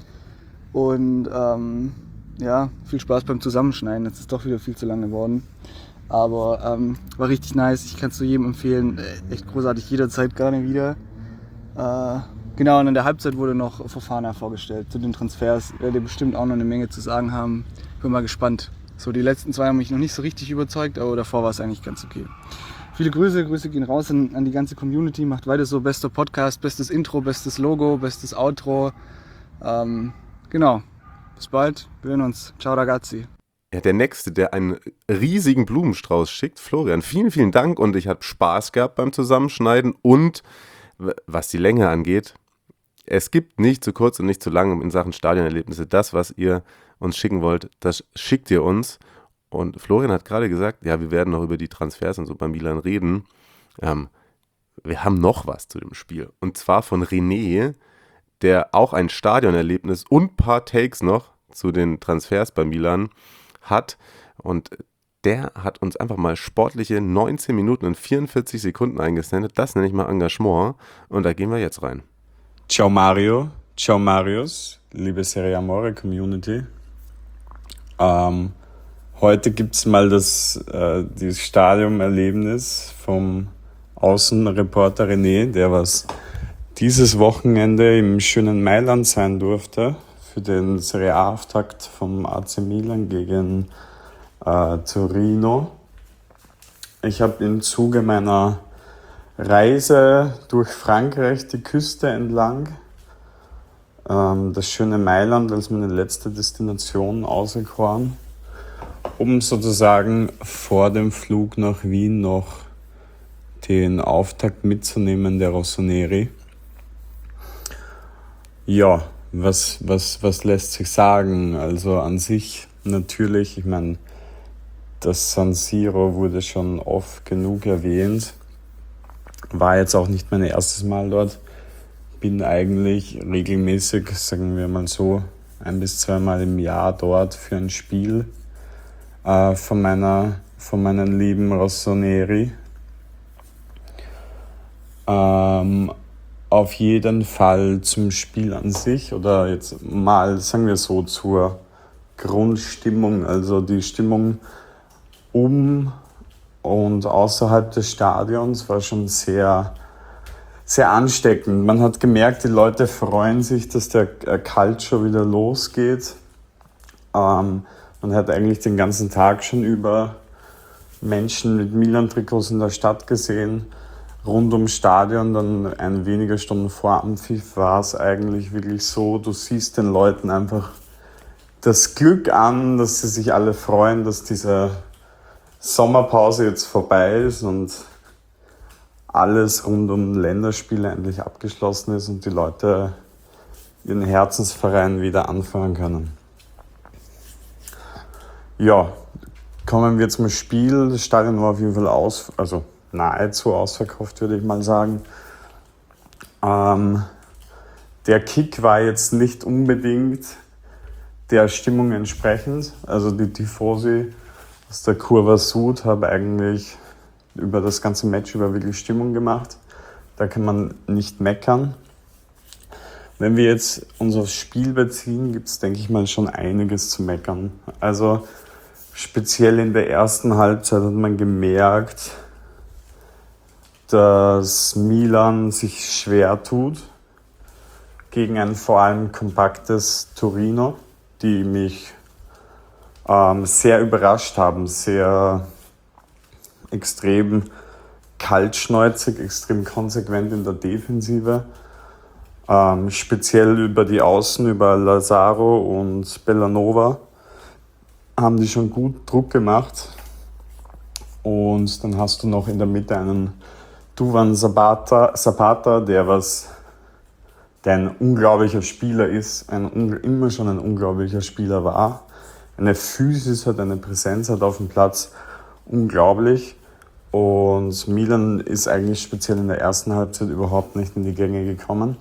Und ähm, ja, viel Spaß beim Zusammenschneiden. Jetzt ist doch wieder viel zu lang geworden. Aber ähm, war richtig nice. Ich kann es zu jedem empfehlen. Echt großartig, jederzeit gerne wieder. Äh, genau, und in der Halbzeit wurde noch Fofana vorgestellt zu den Transfers. Werde bestimmt auch noch eine Menge zu sagen haben. Bin mal gespannt. So, die letzten zwei haben mich noch nicht so richtig überzeugt, aber davor war es eigentlich ganz okay. Viel viele Grüße, Grüße gehen raus an, an die ganze Community. Macht weiter so, bester Podcast, bestes Intro, bestes Logo, bestes Outro. Ähm, genau, bis bald, wir hören uns. Ciao ragazzi. Ja, der Nächste, der einen riesigen Blumenstrauß schickt, Florian, vielen, vielen Dank und ich habe Spaß gehabt beim Zusammenschneiden und was die Länge angeht, es gibt nicht zu kurz und nicht zu lang in Sachen Stadionerlebnisse. Das, was ihr uns schicken wollt, das schickt ihr uns. Und Florian hat gerade gesagt, ja, wir werden noch über die Transfers und so bei Milan reden. Ähm, wir haben noch was zu dem Spiel. Und zwar von René, der auch ein Stadionerlebnis und ein paar Takes noch zu den Transfers bei Milan hat. Und der hat uns einfach mal sportliche neunzehn Minuten und vierundvierzig Sekunden eingesendet. Das nenne ich mal Engagement. Und da gehen wir jetzt rein. Ciao Mario, ciao Marius, liebe Serie Amore Community. Ähm, heute gibt es mal das, äh, das Stadionerlebnis vom Außenreporter René, der was dieses Wochenende im schönen Mailand sein durfte für den Serie A-Auftakt vom A C Milan gegen äh, Torino. Ich habe im Zuge meiner Reise durch Frankreich die Küste entlang, ähm, das schöne Mailand als meine letzte Destination auserkoren, um sozusagen vor dem Flug nach Wien noch den Auftakt mitzunehmen der Rossoneri. Ja, was, was, was lässt sich sagen? Also an sich natürlich, ich meine, das San Siro wurde schon oft genug erwähnt. War jetzt auch nicht mein erstes Mal dort. Bin eigentlich regelmäßig, sagen wir mal so, ein bis zweimal im Jahr dort für ein Spiel äh, von meiner, von meinen lieben Rossoneri. Ähm, auf jeden Fall zum Spiel an sich oder jetzt mal, sagen wir so, zur Grundstimmung, also die Stimmung um und außerhalb des Stadions war schon sehr, sehr ansteckend. Man hat gemerkt, die Leute freuen sich, dass der Calcio wieder losgeht. Ähm, man hat eigentlich den ganzen Tag schon über Menschen mit Milan-Trikots in der Stadt gesehen. Rund ums Stadion, dann ein wenige Stunden vor Anpfiff war es eigentlich wirklich so, du siehst den Leuten einfach das Glück an, dass sie sich alle freuen, dass diese Sommerpause jetzt vorbei ist und alles rund um Länderspiele endlich abgeschlossen ist und die Leute ihren Herzensverein wieder anfangen können. Ja, kommen wir zum Spiel. Das Stadion war auf jeden Fall aus, also nahezu ausverkauft, würde ich mal sagen. Ähm, der Kick war jetzt nicht unbedingt der Stimmung entsprechend. Also die Tifosi aus der Curva Sud haben eigentlich über das ganze Match über wirklich Stimmung gemacht. Da kann man nicht meckern. Wenn wir jetzt uns aufs Spiel beziehen, gibt es, denke ich mal, schon einiges zu meckern. Also speziell in der ersten Halbzeit hat man gemerkt, dass Milan sich schwer tut gegen ein vor allem kompaktes Torino, die mich ähm, sehr überrascht haben, sehr extrem kaltschnäuzig, extrem konsequent in der Defensive, ähm, speziell über die Außen, über Lazaro und Bellanova, haben die schon gut Druck gemacht. Und dann hast du noch in der Mitte einen Duvan Zapata, Zapata der was der ein unglaublicher Spieler ist, ein, immer schon ein unglaublicher Spieler war. Eine Physis hat, eine Präsenz hat auf dem Platz, unglaublich. Und Milan ist eigentlich speziell in der ersten Halbzeit überhaupt nicht in die Gänge gekommen.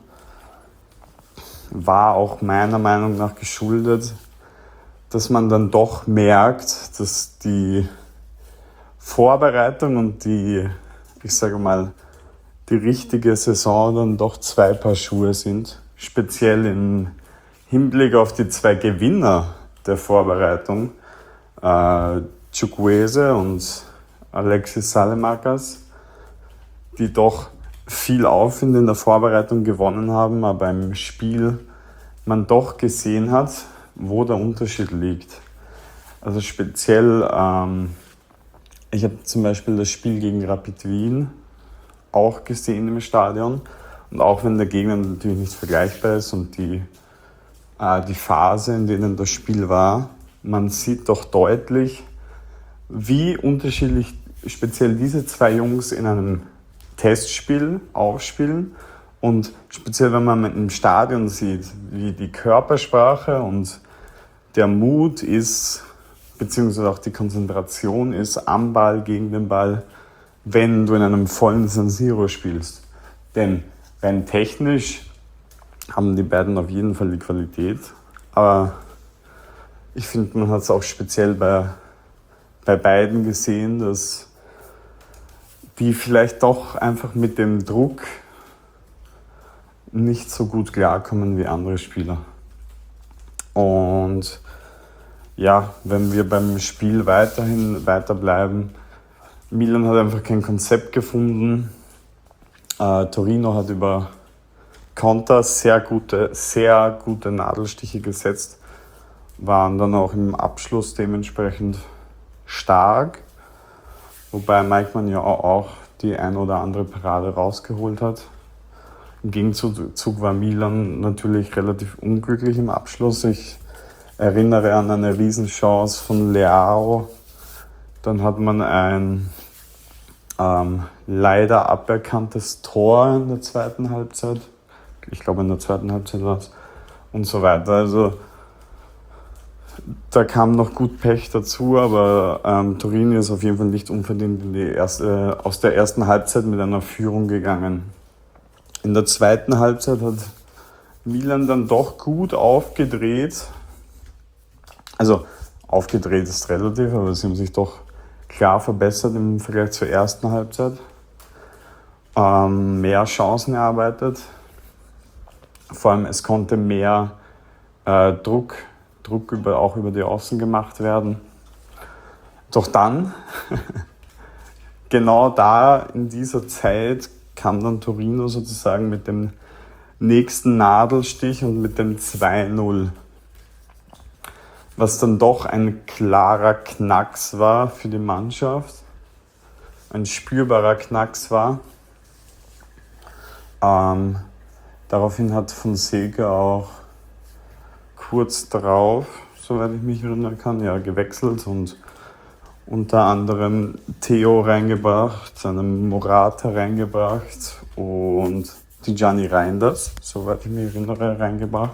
War auch meiner Meinung nach geschuldet, dass man dann doch merkt, dass die Vorbereitung und die, ich sage mal, die richtige Saison dann doch zwei Paar Schuhe sind. Speziell im Hinblick auf die zwei Gewinner der Vorbereitung, äh, Chukwueze und Alexis Salemakas, die doch viel Aufwind in der Vorbereitung gewonnen haben, aber im Spiel man doch gesehen hat, wo der Unterschied liegt. Also speziell ähm, ich habe zum Beispiel das Spiel gegen Rapid Wien auch gesehen im Stadion. Und auch wenn der Gegner natürlich nicht vergleichbar ist und die, äh, die Phase, in denen das Spiel war, man sieht doch deutlich, wie unterschiedlich speziell diese zwei Jungs in einem Testspiel aufspielen. Und speziell, wenn man im Stadion sieht, wie die Körpersprache und der Mut ist, beziehungsweise auch die Konzentration ist am Ball, gegen den Ball, wenn du in einem vollen San Siro spielst. Denn rein technisch haben die beiden auf jeden Fall die Qualität. Aber ich finde, man hat es auch speziell bei, bei beiden gesehen, dass die vielleicht doch einfach mit dem Druck nicht so gut klarkommen wie andere Spieler. Und ja, wenn wir beim Spiel weiterhin weiterbleiben, Milan hat einfach kein Konzept gefunden. Äh, Torino hat über Konter sehr gute, sehr gute Nadelstiche gesetzt, waren dann auch im Abschluss dementsprechend stark, wobei Maikman ja auch die ein oder andere Parade rausgeholt hat. Im Gegenzug war Milan natürlich relativ unglücklich im Abschluss. Ich erinnere an eine Riesenchance von Leao. Dann hat man ein ähm, leider aberkanntes Tor in der zweiten Halbzeit. Ich glaube, in der zweiten Halbzeit war es. Und so weiter. Also da kam noch gut Pech dazu, aber ähm, Torino ist auf jeden Fall nicht unverdient in die erste, äh, aus der ersten Halbzeit mit einer Führung gegangen. In der zweiten Halbzeit hat Milan dann doch gut aufgedreht. Also aufgedreht ist relativ, aber sie haben sich doch klar verbessert im Vergleich zur ersten Halbzeit. Ähm, mehr Chancen erarbeitet. Vor allem es konnte mehr äh, Druck, Druck über, auch über die Außen gemacht werden. Doch dann, genau da in dieser Zeit, kam dann Torino sozusagen mit dem nächsten Nadelstich und mit dem zwei null. Was dann doch ein klarer Knacks war für die Mannschaft. Ein spürbarer Knacks war. Ähm, daraufhin hat Fonseca auch kurz darauf, soweit ich mich erinnern kann, ja, gewechselt und unter anderem Theo reingebracht, seinen Morata reingebracht und Tijani Reinders, soweit ich mich erinnere, reingebracht.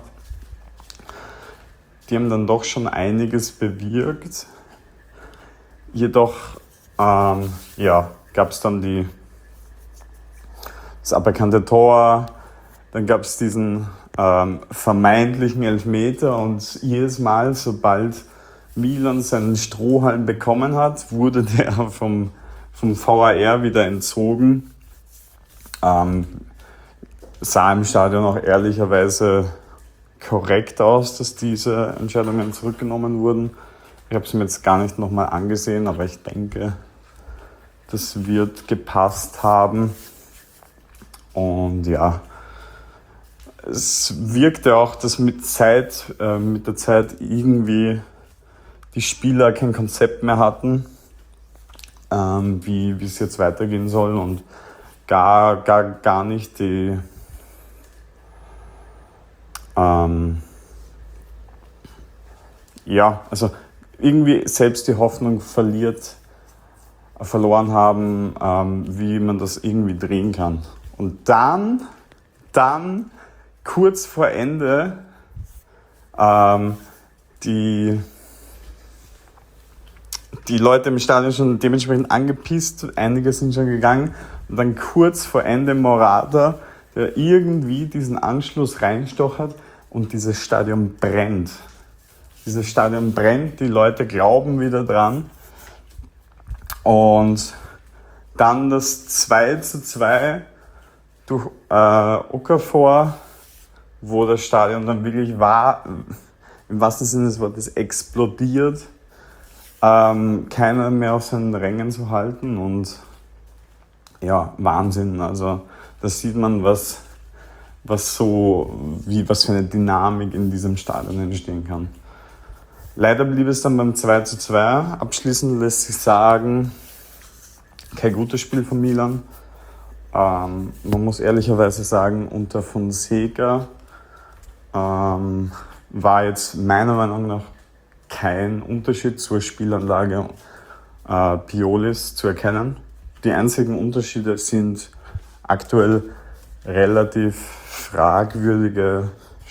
Die haben dann doch schon einiges bewirkt. Jedoch ähm, ja, gab es dann die, das aberkannte Tor, dann gab es diesen ähm, vermeintlichen Elfmeter und jedes Mal, sobald Milan seinen Strohhalm bekommen hat, wurde der vom, vom V A R wieder entzogen. Ähm, sah im Stadion auch ehrlicherweise korrekt aus, dass diese Entscheidungen zurückgenommen wurden. Ich habe es mir jetzt gar nicht nochmal angesehen, aber ich denke, das wird gepasst haben. Und ja, es wirkte auch, dass mit Zeit, äh, mit der Zeit irgendwie die Spieler kein Konzept mehr hatten, ähm, wie, wie es jetzt weitergehen soll und gar, gar, gar nicht die ähm, ja, also irgendwie selbst die Hoffnung verliert, verloren haben, ähm, wie man das irgendwie drehen kann. Und dann, dann kurz vor Ende ähm, die die Leute im Stadion schon dementsprechend angepisst, einige sind schon gegangen und dann kurz vor Ende Morata, der irgendwie diesen Anschluss reinstochert und dieses Stadion brennt. Dieses Stadion brennt, die Leute glauben wieder dran und dann das zwei zu zwei durch äh, Okafor, wo das Stadion dann wirklich war, im wahrsten Sinne des Wortes explodiert. Ähm, keiner mehr auf seinen Rängen zu halten und ja, Wahnsinn. Also da sieht man, was, was so, wie, was für eine Dynamik in diesem Stadion entstehen kann. Leider blieb es dann beim zwei zu zwei. Abschließend lässt sich sagen, kein gutes Spiel von Milan. Ähm, man muss ehrlicherweise sagen, unter Fonseca ähm, war jetzt meiner Meinung nach kein Unterschied zur Spielanlage äh, Piolis zu erkennen. Die einzigen Unterschiede sind aktuell relativ fragwürdige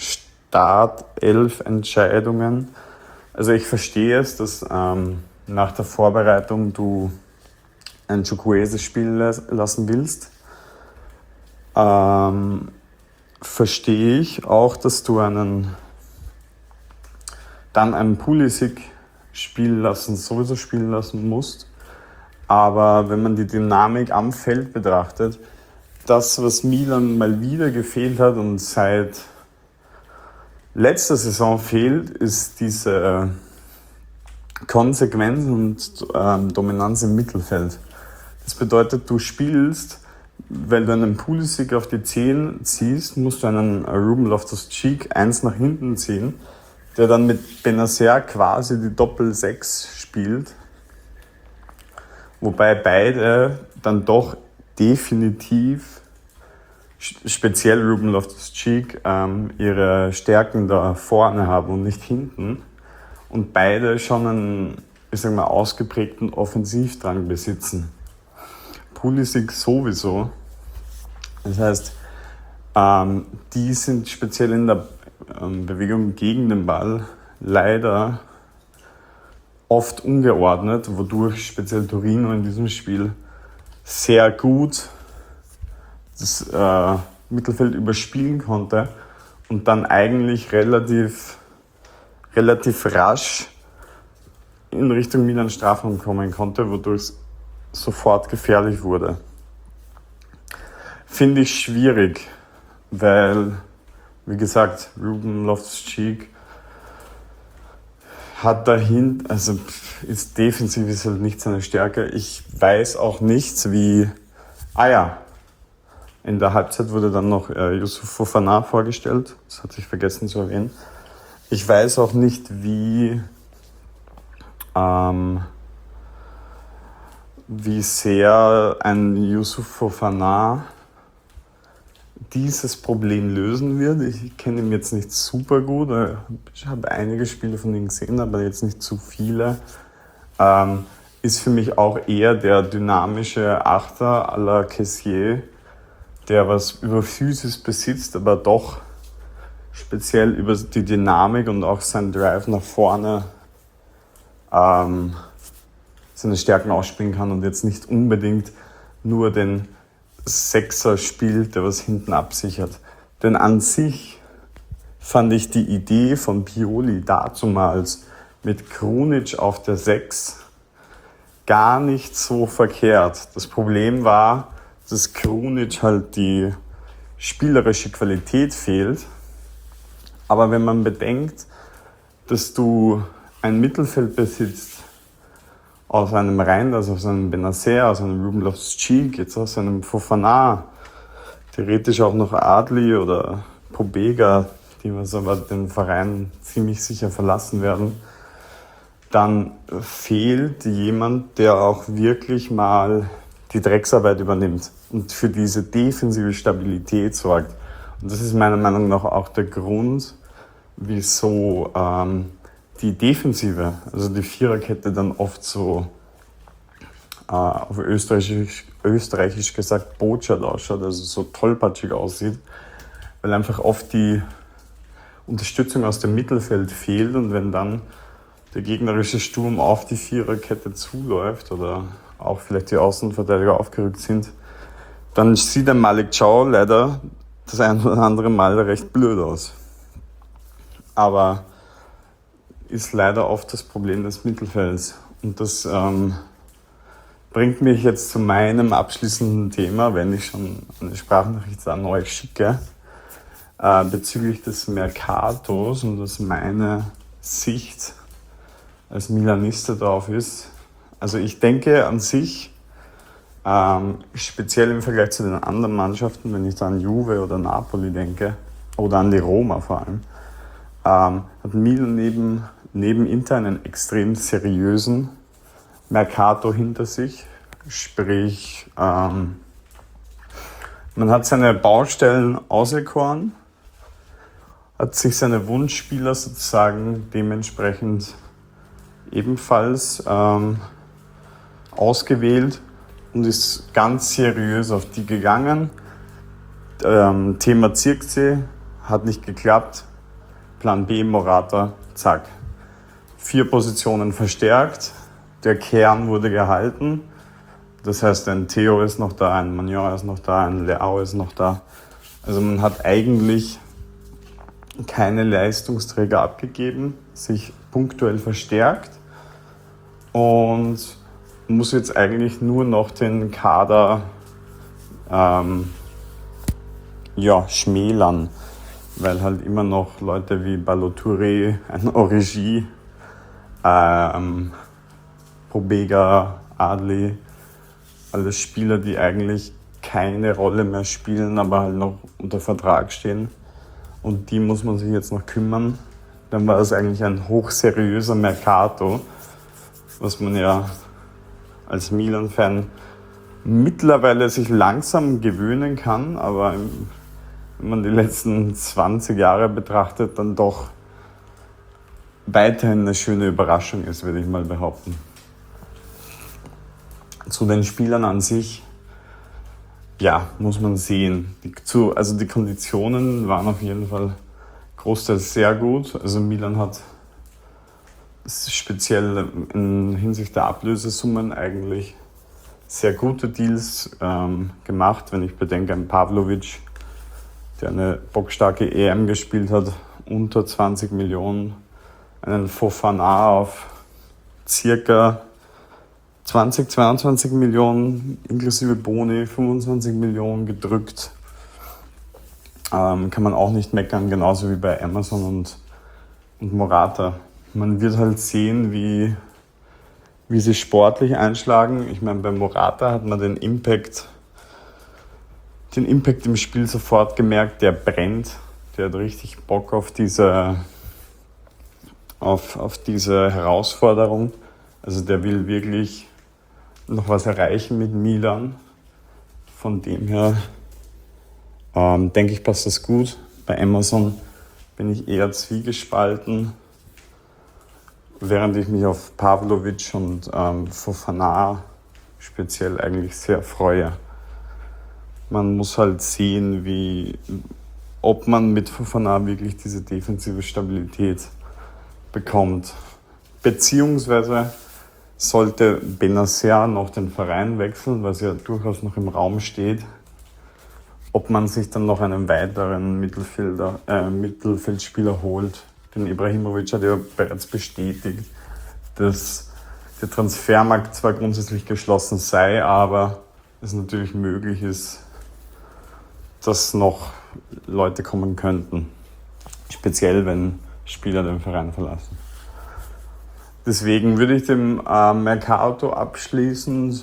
Startelf-Entscheidungen. Also ich verstehe es, dass ähm, nach der Vorbereitung du ein Chukwueze spielen lassen willst. Ähm, verstehe ich auch, dass du einen dann einen Pulisic spielen lassen, sowieso spielen lassen musst. Aber wenn man die Dynamik am Feld betrachtet, das, was Milan mal wieder gefehlt hat und seit letzter Saison fehlt, ist diese Konsequenz und ähm, Dominanz im Mittelfeld. Das bedeutet, du spielst, wenn du einen Pulisic auf die zehn ziehst, musst du einen Ruben Loftus-Cheek eins nach hinten ziehen, der dann mit Benacer quasi die Doppel-sechs spielt. Wobei beide dann doch definitiv, speziell Ruben Loftus-Cheek, ähm, ihre Stärken da vorne haben und nicht hinten. Und beide schon einen, ich sag mal, ausgeprägten Offensivdrang besitzen. Pulisic sowieso. Das heißt, ähm, die sind speziell in der ähm, Bewegung gegen den Ball leider oft ungeordnet, wodurch speziell Torino in diesem Spiel sehr gut das äh, Mittelfeld überspielen konnte und dann eigentlich relativ, relativ rasch in Richtung Milan Strafraum kommen konnte, wodurch es sofort gefährlich wurde. Finde ich schwierig, weil, wie gesagt, Ruben Loftus-Cheek hat dahin, also ist defensiv ist halt nicht seine Stärke. Ich weiß auch nicht, wie, ah ja, in der Halbzeit wurde dann noch äh, Youssouf Fofana vorgestellt, das hatte ich vergessen zu erwähnen. Ich weiß auch nicht, wie, ähm, wie sehr ein Youssouf Fofana dieses Problem lösen wird. Ich kenne ihn jetzt nicht super gut. Ich habe einige Spiele von ihm gesehen, aber jetzt nicht zu viele. Ähm, ist für mich auch eher der dynamische Achter à la Kessié, der was über Physis besitzt, aber doch speziell über die Dynamik und auch seinen Drive nach vorne ähm, seine Stärken ausspielen kann und jetzt nicht unbedingt nur den Sechser spielt, der was hinten absichert. Denn an sich fand ich die Idee von Pioli dazumals mit Krunic auf der sechs gar nicht so verkehrt. Das Problem war, dass Krunic halt die spielerische Qualität fehlt. Aber wenn man bedenkt, dass du ein Mittelfeld besitzt, aus einem Reinders, aus einem Benacer, aus einem Ruben Loftus-Cheek, jetzt aus einem Fofana, theoretisch auch noch Adli oder Pobega, die was aber den Verein ziemlich sicher verlassen werden, dann fehlt jemand, der auch wirklich mal die Drecksarbeit übernimmt und für diese defensive Stabilität sorgt. Und das ist meiner Meinung nach auch der Grund, wieso ähm, die Defensive, also die Viererkette dann oft so äh, auf Österreichisch, Österreichisch gesagt botschert ausschaut, also so tollpatschig aussieht, weil einfach oft die Unterstützung aus dem Mittelfeld fehlt und wenn dann der gegnerische Sturm auf die Viererkette zuläuft oder auch vielleicht die Außenverteidiger aufgerückt sind, dann sieht der Malik Thiaw leider das ein oder andere Mal recht blöd aus. Aber ist leider oft das Problem des Mittelfelds. Und das ähm, bringt mich jetzt zu meinem abschließenden Thema, wenn ich schon eine Sprachnachricht an euch schicke, äh, bezüglich des Mercatos und dass meine Sicht als Milanista drauf ist. Also ich denke an sich, ähm, speziell im Vergleich zu den anderen Mannschaften, wenn ich da an Juve oder Napoli denke, oder an die Roma vor allem, ähm, hat Milan neben, neben Inter einen extrem seriösen Mercato hinter sich. Sprich, ähm, man hat seine Baustellen auserkoren, hat sich seine Wunschspieler sozusagen dementsprechend ebenfalls ähm, ausgewählt und ist ganz seriös auf die gegangen. Ähm, Thema Zirkzee hat nicht geklappt. Plan B, Morata, zack. Vier Positionen verstärkt. Der Kern wurde gehalten. Das heißt, ein Theo ist noch da, ein Magnon ist noch da, ein Leao ist noch da. Also man hat eigentlich keine Leistungsträger abgegeben, sich punktuell verstärkt und muss jetzt eigentlich nur noch den Kader ähm, ja, schmälern, weil halt immer noch Leute wie Ballo-Touré, ein Origi, ähm, Pobega, Adli, alles Spieler, die eigentlich keine Rolle mehr spielen, aber halt noch unter Vertrag stehen. Und die muss man sich jetzt noch kümmern. Dann war es eigentlich ein hochseriöser Mercato, was man ja als Milan-Fan mittlerweile sich langsam gewöhnen kann, aber wenn man die letzten zwanzig Jahre betrachtet, dann doch weiterhin eine schöne Überraschung ist, würde ich mal behaupten. Zu den Spielern an sich, ja, muss man sehen. Die, zu, also die Konditionen waren auf jeden Fall großteils sehr gut. Also Milan hat speziell in Hinsicht der Ablösesummen eigentlich sehr gute Deals ähm, gemacht. Wenn ich bedenke, ein Pavlovic, der eine bockstarke E M gespielt hat, unter zwanzig Millionen, einen Fofana auf circa zwanzig, zweiundzwanzig Millionen, inklusive Boni, fünfundzwanzig Millionen gedrückt. Ähm, kann man auch nicht meckern, genauso wie bei Emerson und, und Morata. Man wird halt sehen, wie, wie sie sportlich einschlagen. Ich meine, bei Morata hat man den Impact, den Impact im Spiel sofort gemerkt, der brennt. Der hat richtig Bock auf diese, auf, auf diese Herausforderung. Also der will wirklich noch was erreichen mit Milan. Von dem her ähm, denke ich, passt das gut. Bei Emerson bin ich eher zwiegespalten, während ich mich auf Pavlovic und ähm, Fofana speziell eigentlich sehr freue. Man muss halt sehen, wie, ob man mit Fofana wirklich diese defensive Stabilität bekommt. Beziehungsweise sollte Benacer noch den Verein wechseln, was ja durchaus noch im Raum steht, ob man sich dann noch einen weiteren Mittelfelder, äh, Mittelfeldspieler holt. Denn Ibrahimovic hat ja bereits bestätigt, dass der Transfermarkt zwar grundsätzlich geschlossen sei, aber es natürlich möglich ist, dass noch Leute kommen könnten. Speziell, wenn Spieler den Verein verlassen. Deswegen würde ich dem äh, Mercato abschließend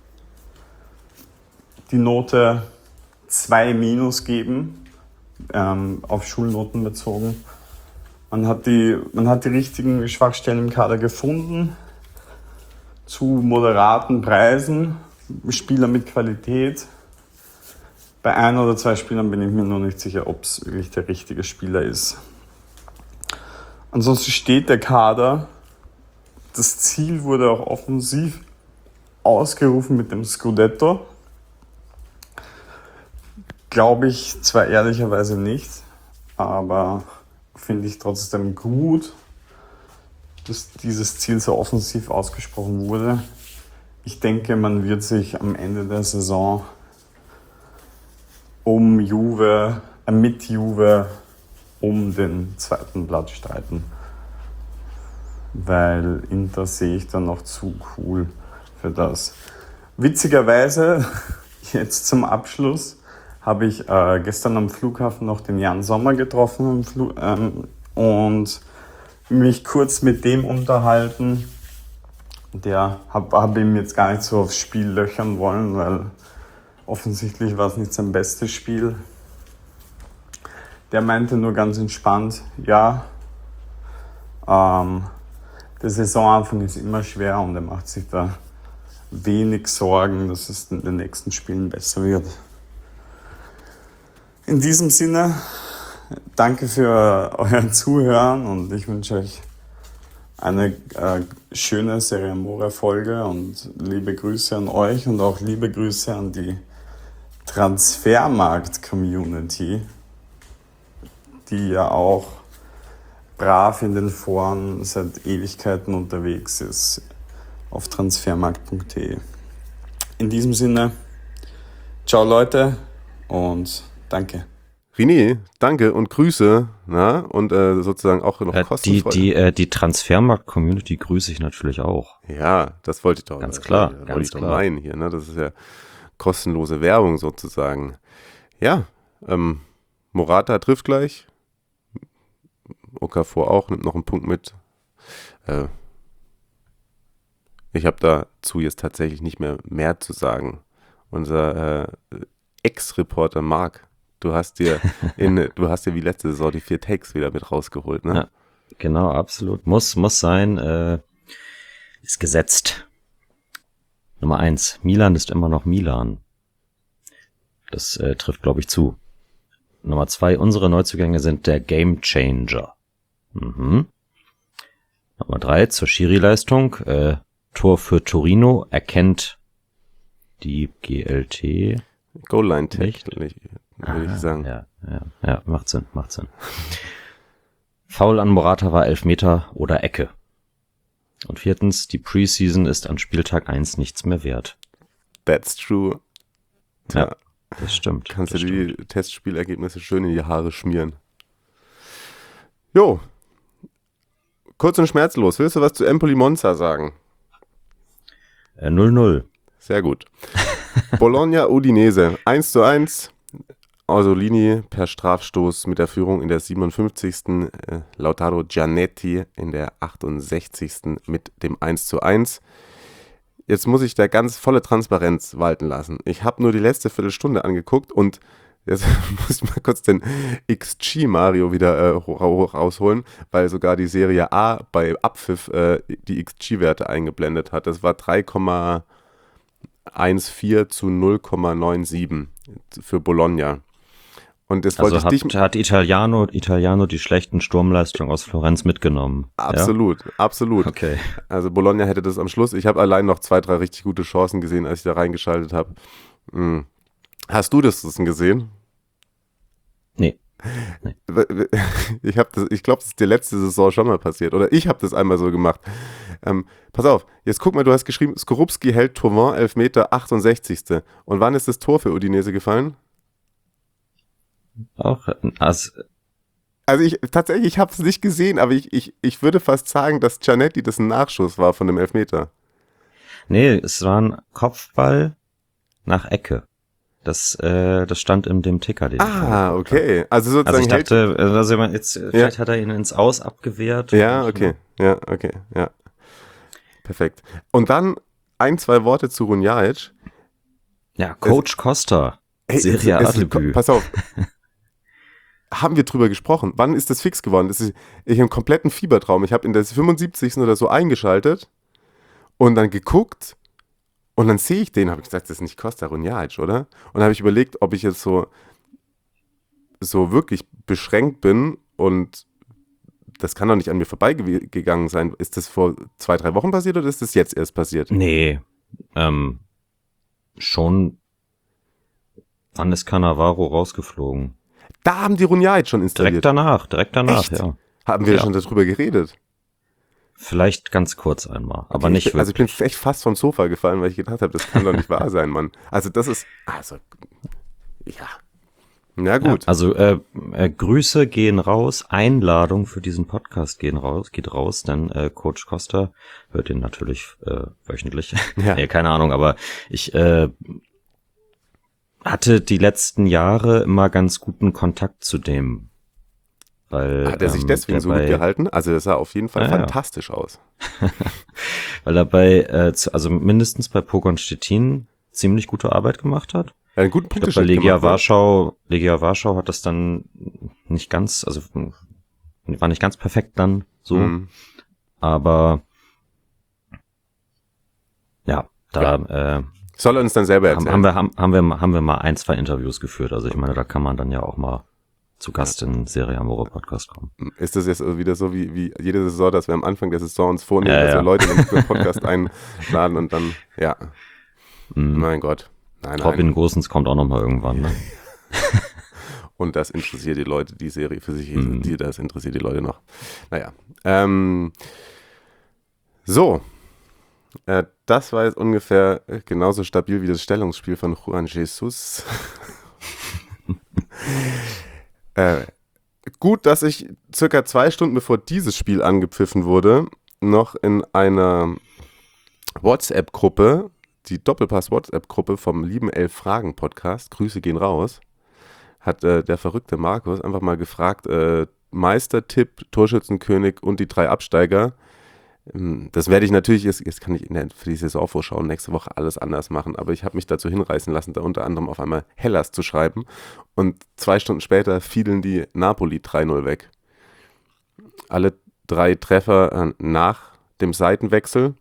die Note zwei minus geben, ähm, auf Schulnoten bezogen. Man hat, die, man hat die richtigen Schwachstellen im Kader gefunden, zu moderaten Preisen, Spieler mit Qualität. Bei ein oder zwei Spielern bin ich mir noch nicht sicher, ob es wirklich der richtige Spieler ist. Ansonsten steht der Kader. Das Ziel wurde auch offensiv ausgerufen mit dem Scudetto. Glaube ich zwar ehrlicherweise nicht, aber finde ich trotzdem gut, dass dieses Ziel so offensiv ausgesprochen wurde. Ich denke, man wird sich am Ende der Saison um Juve, äh, mit Juve um den zweiten Platz streiten. Weil Inter sehe ich dann noch zu cool für das. Witzigerweise, jetzt zum Abschluss, habe ich äh, gestern am Flughafen noch den Jan Sommer getroffen im Fl- ähm, und mich kurz mit dem unterhalten. Der habe hab ihm jetzt gar nicht so aufs Spiel löchern wollen, weil offensichtlich war es nicht sein bestes Spiel. Der meinte nur ganz entspannt, ja, ähm, der Saisonanfang ist immer schwer und er macht sich da wenig Sorgen, dass es in den nächsten Spielen besser wird. In diesem Sinne, danke für euer Zuhören und ich wünsche euch eine äh, schöne Serie Amore-Folge und liebe Grüße an euch und auch liebe Grüße an die Transfermarkt-Community, die ja auch brav in den Foren seit Ewigkeiten unterwegs ist auf transfermarkt punkt de. In diesem Sinne, ciao Leute und danke. Rini, danke und Grüße, na, und äh, sozusagen auch noch Äh, die kostenfrei. die, äh, die Transfermarkt-Community grüße ich natürlich auch. Ja, das wollte ich doch. Ganz klar, Das wollte ganz ich doch klar. meinen hier, ne? Das ist ja kostenlose Werbung sozusagen. Ja, ähm, Morata trifft gleich. Okafor auch, nimmt noch einen Punkt mit. Äh, ich habe dazu jetzt tatsächlich nicht mehr mehr zu sagen. Unser äh, Ex-Reporter Marc, du hast dir in, du hast dir wie letzte Saison die vier Takes wieder mit rausgeholt, ne? Ja, genau, absolut. Muss, muss sein, äh, ist gesetzt. Nummer eins, Milan ist immer noch Milan. Das äh, trifft, glaube ich, zu. Nummer zwei, unsere Neuzugänge sind der Game Changer. Mhm. Nummer drei, zur Schiri-Leistung, äh, Tor für Torino, erkennt die G L T. Goal-Line-Tag, Nicht? würde ich, Ah, würde ich sagen. Ja, ja, ja, macht Sinn, macht Sinn. Foul an Morata war Elfmeter oder Ecke. Und viertens, die Preseason ist an Spieltag eins nichts mehr wert. That's true. Ja, Ja, das stimmt. kannst das du die stimmt. Testspielergebnisse schön in die Haare schmieren. Jo. Kurz und schmerzlos. Willst du was zu Empoli Monza sagen? Äh, null null. Sehr gut. Bologna Udinese eins zu eins. Orsolini per Strafstoß mit der Führung in der siebenundfünfzigsten Äh, Lautaro Giannetti in der achtundsechzigsten mit dem eins zu eins. Jetzt muss ich da ganz volle Transparenz walten lassen. Ich habe nur die letzte Viertelstunde angeguckt und jetzt muss ich mal kurz den X G Mario wieder äh, hoch rausholen, weil sogar die Serie A bei Abpfiff äh, die X G-Werte eingeblendet hat. Das war drei Komma vierzehn zu null Komma siebenundneunzig für Bologna. Und das wollte Also ich hat, dich... hat Italiano, Italiano die schlechten Sturmleistungen aus Florenz mitgenommen. Absolut, absolut. Ja? Okay. Also Bologna hätte das am Schluss. Ich habe allein noch zwei, drei richtig gute Chancen gesehen, als ich da reingeschaltet habe. Hm. Hast du das denn gesehen? Nee. Ich, hab das, ich glaube, das ist dir letzte Saison schon mal passiert. Oder ich habe das einmal so gemacht. Ähm, pass auf, jetzt guck mal, du hast geschrieben, Skorupski hält Thauvin, Elfmeter, achtundsechzigste Und wann ist das Tor für Udinese gefallen? Auch, also, Also ich tatsächlich, ich habe es nicht gesehen, aber ich, ich, ich würde fast sagen, dass Giannetti das ein Nachschuss war von dem Elfmeter. nee, es war ein Kopfball nach Ecke. Das, äh, das stand in dem Ticker, den ich Ah, angeguckt habe. okay. Also Also sozusagen ich dachte, also man jetzt, äh, vielleicht hat er ihn ins Aus abgewehrt. Ja, Und- okay. Ja, okay. Ja. Perfekt. Und dann ein, zwei Worte zu Runjajic. Ja, Coach Costa. Hey, Serie es- es- A-Debüt. Pass auf. Haben wir drüber gesprochen? Wann ist das fix geworden? Das ist ich im kompletten Fiebertraum. Ich habe in der fünfundsiebzigsten oder so eingeschaltet und dann geguckt und dann sehe ich den, habe ich gesagt, das ist nicht Costa Runjajic, oder? Und dann habe ich überlegt, ob ich jetzt so so wirklich beschränkt bin und das kann doch nicht an mir vorbeigegangen sein. Ist das vor zwei, drei Wochen passiert oder ist das jetzt erst passiert? Nee, ähm, schon, wann ist Cannavaro rausgeflogen? Da haben die Runjajic schon installiert. Direkt danach, direkt danach, Echt? ja. Haben wir Ja. schon darüber geredet? Vielleicht ganz kurz einmal, aber Okay, nicht ich, Also ich bin wirklich. echt fast vom Sofa gefallen, weil ich gedacht habe, das kann doch nicht wahr sein, Mann. Also das ist, also, ja. Na gut. Ja, also äh, äh, Grüße gehen raus, Einladung für diesen Podcast gehen raus, geht raus, denn äh, Coach Costa hört ihn natürlich äh, wöchentlich. Ja. Nee, keine Ahnung, aber ich äh, hatte die letzten Jahre immer ganz guten Kontakt zu dem. Weil, Hat er sich ähm, deswegen der so bei, gut gehalten? Also das sah auf jeden Fall Ja, ja. fantastisch aus. Weil er bei, äh, zu, also mindestens bei Pogon Stettin ziemlich gute Arbeit gemacht hat. Er hat einen guten Ich glaube, bei Punkteschnitt Legia gemacht, ne? Warschau, Legia Warschau hat das dann nicht ganz, also war nicht ganz perfekt dann so, Mhm. aber ja, Da ja. äh, soll er uns dann selber erzählen. Haben wir, haben, haben, wir, haben wir mal ein, zwei Interviews geführt. Also ich meine, da kann man dann ja auch mal zu Gast in Serie Amore Podcast kommen. Ist das jetzt wieder so wie, wie jede Saison, dass wir am Anfang der Saison uns vornehmen, ja, dass ja. wir Leute in den Podcast einladen und dann, ja. Mhm. Mein Gott. Nein, nein. Robin Gosens kommt auch nochmal irgendwann, ne? Und das interessiert die Leute, die Serie für sich, mhm. die, das interessiert die Leute noch. Naja. Ähm, so. Äh, das war jetzt ungefähr genauso stabil wie das Stellungsspiel von Juan Jesus. äh, gut, dass ich circa zwei Stunden bevor dieses Spiel angepfiffen wurde, noch in einer WhatsApp-Gruppe, die Doppelpass-WhatsApp-Gruppe vom lieben Elf-Fragen-Podcast, Grüße gehen raus, hat äh, der verrückte Markus einfach mal gefragt, äh, Meistertipp, Torschützenkönig und die drei Absteiger. Das werde ich natürlich, jetzt, jetzt kann ich in der, für die Saisonvorschau nächste Woche alles anders machen, aber ich habe mich dazu hinreißen lassen, da unter anderem auf einmal Hellas zu schreiben und zwei Stunden später fielen die Napoli drei null weg. Alle drei Treffer nach dem Seitenwechsel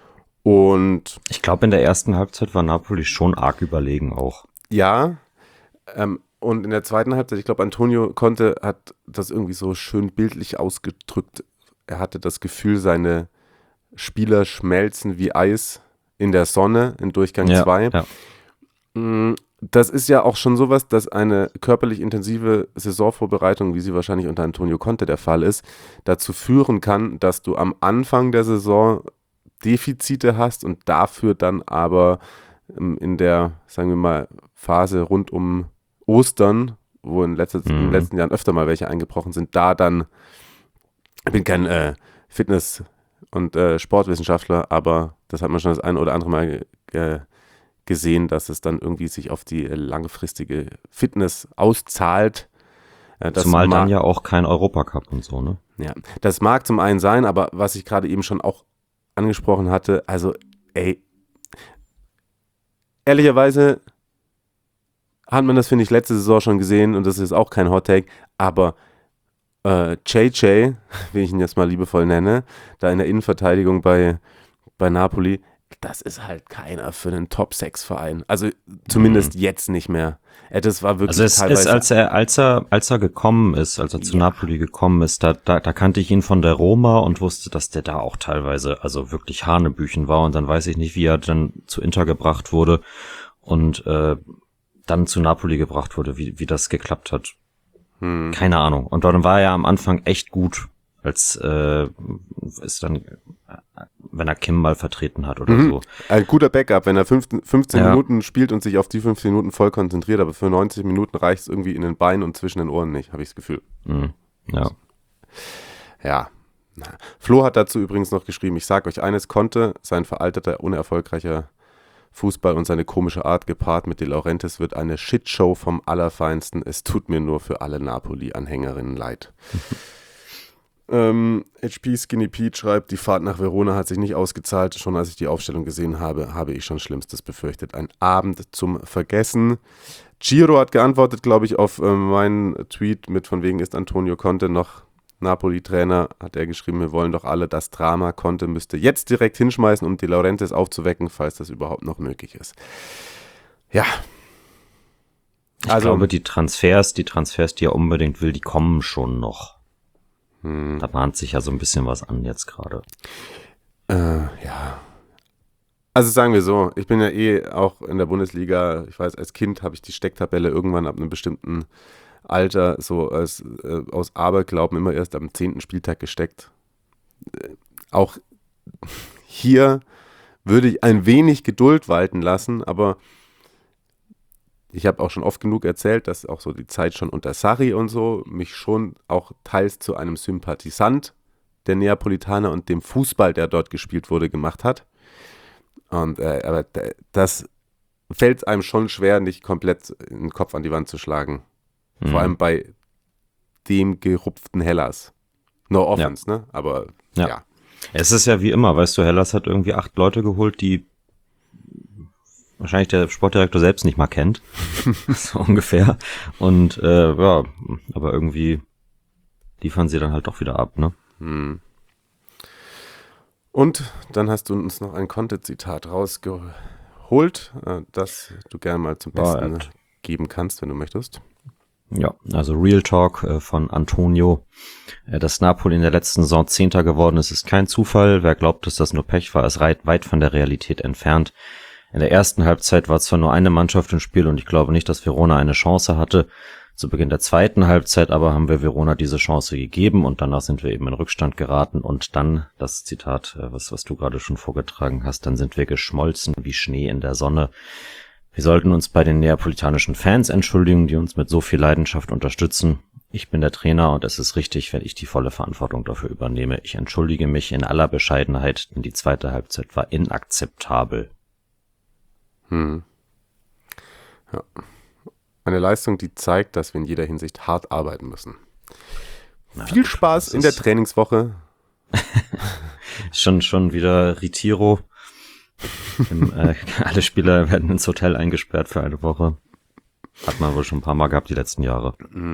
und ich glaube, in der ersten Halbzeit war Napoli schon arg überlegen auch. Ja, ähm, und in der zweiten Halbzeit, ich glaube, Antonio Conte hat das irgendwie so schön bildlich ausgedrückt. Er hatte das Gefühl, seine Spieler schmelzen wie Eis in der Sonne in Durchgang zwei. Ja, ja. Das ist ja auch schon sowas, dass eine körperlich intensive Saisonvorbereitung, wie sie wahrscheinlich unter Antonio Conte der Fall ist, dazu führen kann, dass du am Anfang der Saison Defizite hast und dafür dann aber in der, sagen wir mal, Phase rund um Ostern, wo in, letzter, mhm. in den letzten Jahren öfter mal welche eingebrochen sind, da dann, ich bin kein äh, Fitness- und äh, Sportwissenschaftler, aber das hat man schon das ein oder andere Mal äh, gesehen, dass es dann irgendwie sich auf die langfristige Fitness auszahlt. Äh, Zumal dann ja auch kein Europacup und so, ne? Ja, das mag zum einen sein, aber was ich gerade eben schon auch angesprochen hatte, also ey, ehrlicherweise hat man das, finde ich, letzte Saison schon gesehen und das ist auch kein Hot Take, aber äh, J J, wie ich ihn jetzt mal liebevoll nenne, da in der Innenverteidigung bei, bei Napoli, das ist halt keiner für einen Top sechs Verein. Also zumindest mhm. jetzt nicht mehr. Das war wirklich also es teilweise... ist, als er, als er, als er gekommen ist, als er zu ja. Napoli gekommen ist, da, da, da kannte ich ihn von der Roma und wusste, dass der da auch teilweise, also wirklich Hanebüchen war und dann weiß ich nicht, wie er dann zu Inter gebracht wurde und äh, dann zu Napoli gebracht wurde, wie, wie das geklappt hat. Hm. Keine Ahnung. Und dann war er am Anfang echt gut, als äh, ist dann, wenn er Kim mal vertreten hat oder mhm. so. Ein guter Backup, wenn er fünfzehn, fünfzehn ja. Minuten spielt und sich auf die fünfzehn Minuten voll konzentriert, aber für neunzig Minuten reicht es irgendwie in den Beinen und zwischen den Ohren nicht, habe ich das Gefühl. Mhm. Ja. Ja. Flo hat dazu übrigens noch geschrieben, ich sag euch eines, Conte, sein veralteter, unerfolgreicher Fußball und seine komische Art gepaart mit De Laurentiis wird eine Shitshow vom Allerfeinsten. Es tut mir nur für alle Napoli-Anhängerinnen leid. ähm, H P Skinny Pete schreibt, die Fahrt nach Verona hat sich nicht ausgezahlt. Schon als ich die Aufstellung gesehen habe, habe ich schon Schlimmstes befürchtet. Ein Abend zum Vergessen. Giro hat geantwortet, glaube ich, auf äh, meinen Tweet mit von wegen ist Antonio Conte noch Napoli-Trainer, hat er geschrieben, wir wollen doch alle das Drama. Conte müsste jetzt direkt hinschmeißen, um De Laurentiis aufzuwecken, falls das überhaupt noch möglich ist. Ja. Ich also, glaube, die Transfers, die Transfers, die er unbedingt will, die kommen schon noch. Hm. Da bahnt sich ja so ein bisschen was an jetzt gerade. Äh, ja. Also sagen wir so, ich bin ja eh auch in der Bundesliga, ich weiß, als Kind habe ich die Stecktabelle irgendwann ab einem bestimmten Alter, so als, äh, aus Aberglauben immer erst am zehnten Spieltag gesteckt. Äh, auch hier würde ich ein wenig Geduld walten lassen, aber ich habe auch schon oft genug erzählt, dass auch so die Zeit schon unter Sarri und so mich schon auch teils zu einem Sympathisant der Neapolitaner und dem Fußball, der dort gespielt wurde, gemacht hat. Und äh, aber das fällt einem schon schwer, nicht komplett den Kopf an die Wand zu schlagen. Mhm. Vor allem bei dem gerupften Hellas. No offense, ja. ne? Aber ja. ja. Es ist ja wie immer, weißt du, Hellas hat irgendwie acht Leute geholt, die wahrscheinlich der Sportdirektor selbst nicht mal kennt. So ungefähr. Und äh, ja, aber irgendwie liefern sie dann halt doch wieder ab, ne? Hm. Und dann hast du uns noch ein Conte-Zitat rausgeholt, äh, das du gerne mal zum Besten Right. geben kannst, wenn du möchtest. Ja, also Real Talk äh, von Antonio. Äh, dass Napoli in der letzten Saison Zehnter geworden ist, ist kein Zufall. Wer glaubt, dass das nur Pech war, ist weit, weit von der Realität entfernt. In der ersten Halbzeit war zwar nur eine Mannschaft im Spiel und ich glaube nicht, dass Verona eine Chance hatte. Zu Beginn der zweiten Halbzeit aber haben wir Verona diese Chance gegeben und danach sind wir eben in Rückstand geraten und dann, das Zitat, äh, was, was du gerade schon vorgetragen hast, dann sind wir geschmolzen wie Schnee in der Sonne. Wir sollten uns bei den neapolitanischen Fans entschuldigen, die uns mit so viel Leidenschaft unterstützen. Ich bin der Trainer und es ist richtig, wenn ich die volle Verantwortung dafür übernehme. Ich entschuldige mich in aller Bescheidenheit, denn die zweite Halbzeit war inakzeptabel. Hm. Ja. Eine Leistung, die zeigt, dass wir in jeder Hinsicht hart arbeiten müssen. Na, Viel Spaß in der ist- Trainingswoche. Schon, schon wieder Retiro. Im, äh, alle Spieler werden ins Hotel eingesperrt für eine Woche. Hat man wohl schon ein paar Mal gehabt die letzten Jahre.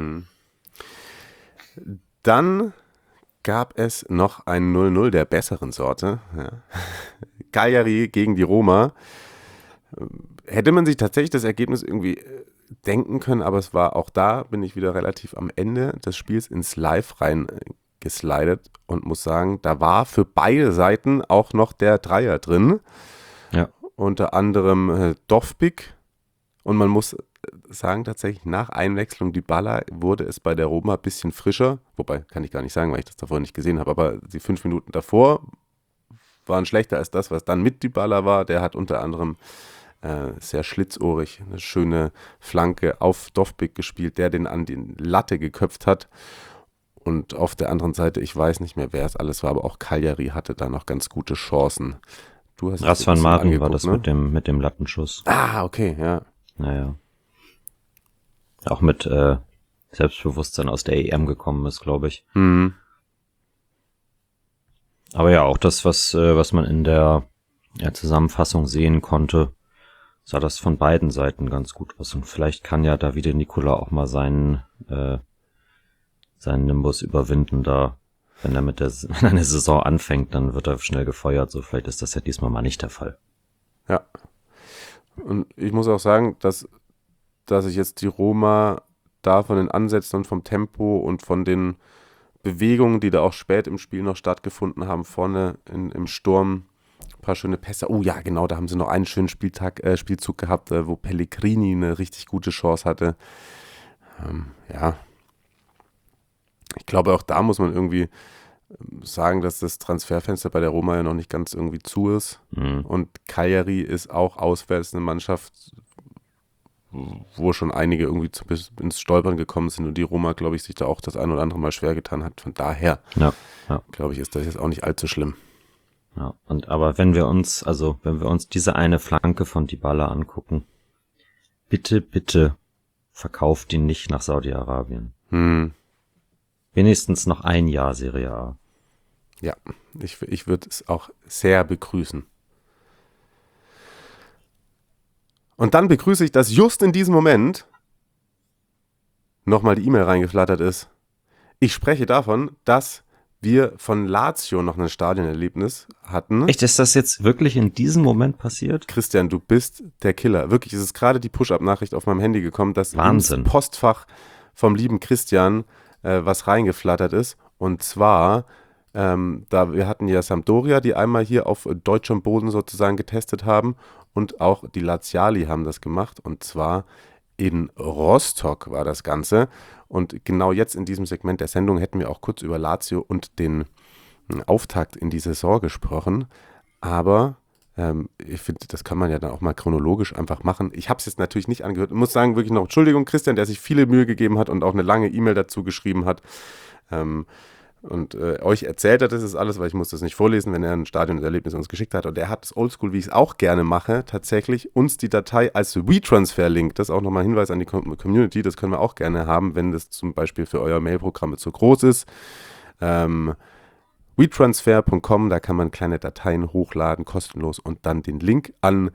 Dann gab es noch ein null null der besseren Sorte. Ja. Cagliari gegen die Roma. Hätte man sich tatsächlich das Ergebnis irgendwie äh, denken können, aber es war auch da, bin ich wieder relativ am Ende des Spiels ins Live rein äh, geslidet und muss sagen, da war für beide Seiten auch noch der Dreier drin. Ja. Unter anderem äh, Dovbyk. Und man muss sagen, tatsächlich nach Einwechslung Dybala wurde es bei der Roma ein bisschen frischer. Wobei, kann ich gar nicht sagen, weil ich das davor nicht gesehen habe. Aber die fünf Minuten davor waren schlechter als das, was dann mit Dybala war. Der hat unter anderem äh, sehr schlitzohrig eine schöne Flanke auf Dovbyk gespielt, der den an die Latte geköpft hat. Und auf der anderen Seite, ich weiß nicht mehr, wer es alles war, aber auch Cagliari hatte da noch ganz gute Chancen. Du hast es dir ein Rasvan bisschen Martin war angeguckt, das ne? mit dem, mit dem Lattenschuss. Ah, okay, ja. Naja. Auch mit äh, Selbstbewusstsein aus der E M gekommen ist, glaube ich. Mhm. Aber ja, auch das, was, äh, was man in der ja, Zusammenfassung sehen konnte, sah das von beiden Seiten ganz gut aus. Und vielleicht kann ja Davide Nicola auch mal seinen, äh, seinen Nimbus überwinden da. Wenn er mit der, wenn eine Saison anfängt, dann wird er schnell gefeuert. So, vielleicht ist das ja diesmal mal nicht der Fall. Ja. Und ich muss auch sagen, dass, dass ich jetzt die Roma da von den Ansätzen und vom Tempo und von den Bewegungen, die da auch spät im Spiel noch stattgefunden haben, vorne in, im Sturm, ein paar schöne Pässe. Oh ja, genau, da haben sie noch einen schönen Spieltag, äh, Spielzug gehabt, äh, wo Pellegrini eine richtig gute Chance hatte. Ähm, ja. Ich glaube, auch da muss man irgendwie sagen, dass das Transferfenster bei der Roma ja noch nicht ganz irgendwie zu ist. Mhm. Und Cagliari ist auch auswärts eine Mannschaft, wo schon einige irgendwie zu, bis ins Stolpern gekommen sind und die Roma, glaube ich, sich da auch das ein oder andere Mal schwer getan hat. Von daher, Ja, ja. glaube ich, ist das jetzt auch nicht allzu schlimm. Ja, und aber wenn wir uns, also wenn wir uns diese eine Flanke von Dybala angucken, bitte, bitte verkauft ihn nicht nach Saudi-Arabien. Hm. Wenigstens noch ein Jahr Serie A. Ja, ich, ich würde es auch sehr begrüßen. Und dann begrüße ich, dass just in diesem Moment nochmal die E-Mail reingeflattert ist. Ich spreche davon, dass wir von Lazio noch ein Stadionerlebnis hatten. Echt, ist das jetzt wirklich in diesem Moment passiert? Christian, du bist der Killer. Wirklich, es ist gerade die Push-Up-Nachricht auf meinem Handy gekommen, dass Wahnsinn. ins Postfach vom lieben Christian äh, was reingeflattert ist. Und zwar, ähm, da wir hatten ja Sampdoria, die einmal hier auf deutschem Boden sozusagen getestet haben. Und auch die Laziali haben das gemacht. Und zwar in Rostock war das Ganze. Und genau jetzt in diesem Segment der Sendung hätten wir auch kurz über Lazio und den Auftakt in die Saison gesprochen. Aber ähm, ich finde, das kann man ja dann auch mal chronologisch einfach machen. Ich habe es jetzt natürlich nicht angehört. Ich muss sagen, wirklich noch Entschuldigung, Christian, der sich viele Mühe gegeben hat und auch eine lange E-Mail dazu geschrieben hat. Ähm, und äh, euch erzählt hat, das ist alles, weil ich muss das nicht vorlesen, wenn er ein Stadionerlebnis uns geschickt hat. Und er hat es oldschool, wie ich es auch gerne mache, tatsächlich uns die Datei als WeTransfer-Link, das ist auch nochmal ein Hinweis an die Community, das können wir auch gerne haben, wenn das zum Beispiel für euer Mailprogramm zu groß ist. Ähm, WeTransfer Punkt com, da kann man kleine Dateien hochladen, kostenlos, und dann den Link an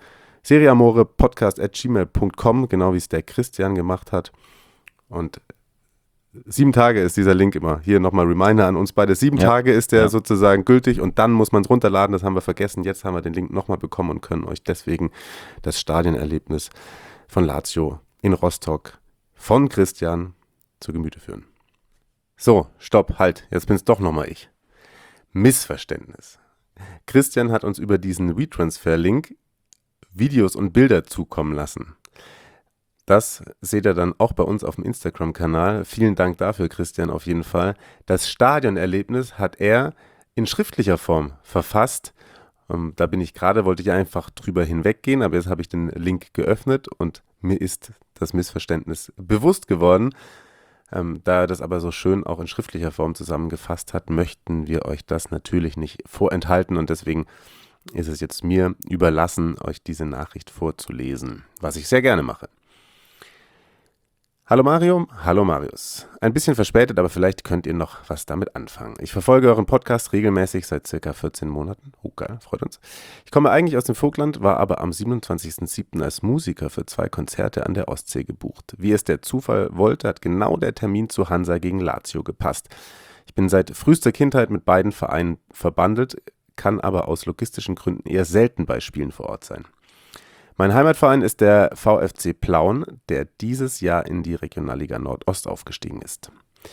seriamorepodcast at gmail Punkt com, genau wie es der Christian gemacht hat. Und sieben Tage ist dieser Link immer. Hier nochmal Reminder an uns beide. Sieben Ja. Tage ist der Ja. sozusagen gültig und dann muss man es runterladen. Das haben wir vergessen. Jetzt haben wir den Link nochmal bekommen und können euch deswegen das Stadionerlebnis von Lazio in Rostock von Christian zu Gemüte führen. So, stopp, halt. Jetzt bin's doch nochmal ich. Missverständnis. Christian hat uns über diesen WeTransfer-Link Videos und Bilder zukommen lassen. Das seht ihr dann auch bei uns auf dem Instagram-Kanal. Vielen Dank dafür, Christian, auf jeden Fall. Das Stadionerlebnis hat er in schriftlicher Form verfasst. Ähm, da bin ich gerade, wollte ich einfach drüber hinweggehen, aber jetzt habe ich den Link geöffnet und mir ist das Missverständnis bewusst geworden. Ähm, da er das aber so schön auch in schriftlicher Form zusammengefasst hat, möchten wir euch das natürlich nicht vorenthalten und deswegen ist es jetzt mir überlassen, euch diese Nachricht vorzulesen, was ich sehr gerne mache. Hallo Mario, hallo Marius. Ein bisschen verspätet, aber vielleicht könnt ihr noch was damit anfangen. Ich verfolge euren Podcast regelmäßig seit circa vierzehn Monaten. Oh geil, freut uns. Ich komme eigentlich aus dem Vogtland, war aber am siebenundzwanzigsten siebten als Musiker für zwei Konzerte an der Ostsee gebucht. Wie es der Zufall wollte, hat genau der Termin zu Hansa gegen Lazio gepasst. Ich bin seit frühester Kindheit mit beiden Vereinen verbandelt, kann aber aus logistischen Gründen eher selten bei Spielen vor Ort sein. Mein Heimatverein ist der VfC Plauen, der dieses Jahr in die Regionalliga Nordost aufgestiegen ist.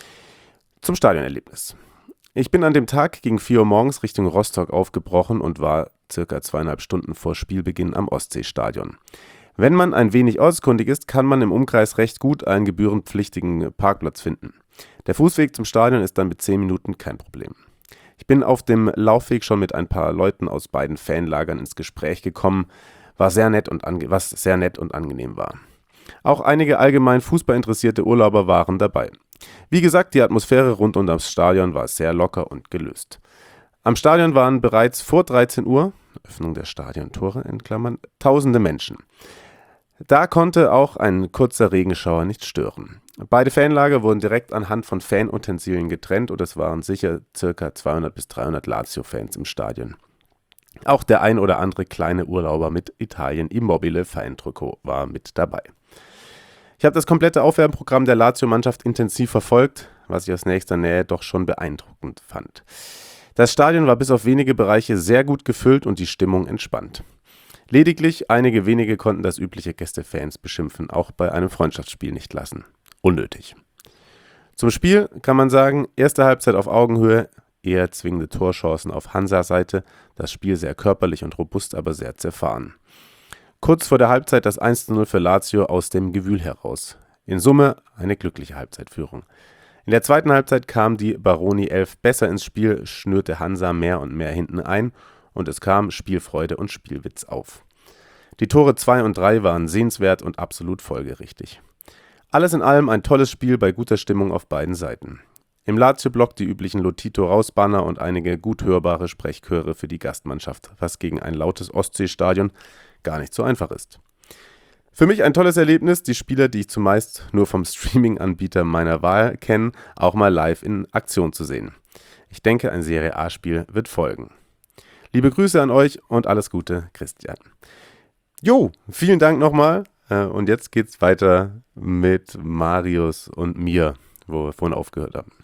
Zum Stadionerlebnis. Ich bin an dem Tag gegen vier Uhr morgens Richtung Rostock aufgebrochen und war circa zweieinhalb Stunden vor Spielbeginn am Ostseestadion. Wenn man ein wenig ortskundig ist, kann man im Umkreis recht gut einen gebührenpflichtigen Parkplatz finden. Der Fußweg zum Stadion ist dann mit zehn Minuten kein Problem. Ich bin auf dem Laufweg schon mit ein paar Leuten aus beiden Fanlagern ins Gespräch gekommen, war sehr nett und ange- was sehr nett und angenehm war. Auch einige allgemein fußballinteressierte Urlauber waren dabei. Wie gesagt, die Atmosphäre rund um das Stadion war sehr locker und gelöst. Am Stadion waren bereits vor dreizehn Uhr, Öffnung der Stadiontore in Klammern, tausende Menschen. Da konnte auch ein kurzer Regenschauer nicht stören. Beide Fanlager wurden direkt anhand von Fanutensilien getrennt und es waren sicher ca. zweihundert bis dreihundert Lazio-Fans im Stadion. Auch der ein oder andere kleine Urlauber mit Italien Immobile Fantrikot war mit dabei. Ich habe das komplette Aufwärmprogramm der Lazio-Mannschaft intensiv verfolgt, was ich aus nächster Nähe doch schon beeindruckend fand. Das Stadion war bis auf wenige Bereiche sehr gut gefüllt und die Stimmung entspannt. Lediglich einige wenige konnten das übliche Gästefans beschimpfen, auch bei einem Freundschaftsspiel nicht lassen. Unnötig. Zum Spiel kann man sagen, erste Halbzeit auf Augenhöhe, eher zwingende Torchancen auf Hansa-Seite, das Spiel sehr körperlich und robust, aber sehr zerfahren. Kurz vor der Halbzeit das eins zu null für Lazio aus dem Gewühl heraus. In Summe eine glückliche Halbzeitführung. In der zweiten Halbzeit kam die Baroni elf besser ins Spiel, schnürte Hansa mehr und mehr hinten ein und es kam Spielfreude und Spielwitz auf. Die Tore zwei und drei waren sehenswert und absolut folgerichtig. Alles in allem ein tolles Spiel bei guter Stimmung auf beiden Seiten. Im Lazio-Block die üblichen Lotito-Rausbanner und einige gut hörbare Sprechchöre für die Gastmannschaft, was gegen ein lautes Ostseestadion gar nicht so einfach ist. Für mich ein tolles Erlebnis, die Spieler, die ich zumeist nur vom Streaming-Anbieter meiner Wahl kenne, auch mal live in Aktion zu sehen. Ich denke, ein Serie A-Spiel wird folgen. Liebe Grüße an euch und alles Gute, Christian. Jo, vielen Dank nochmal. Und jetzt geht's weiter mit Marius und mir, wo wir vorhin aufgehört haben.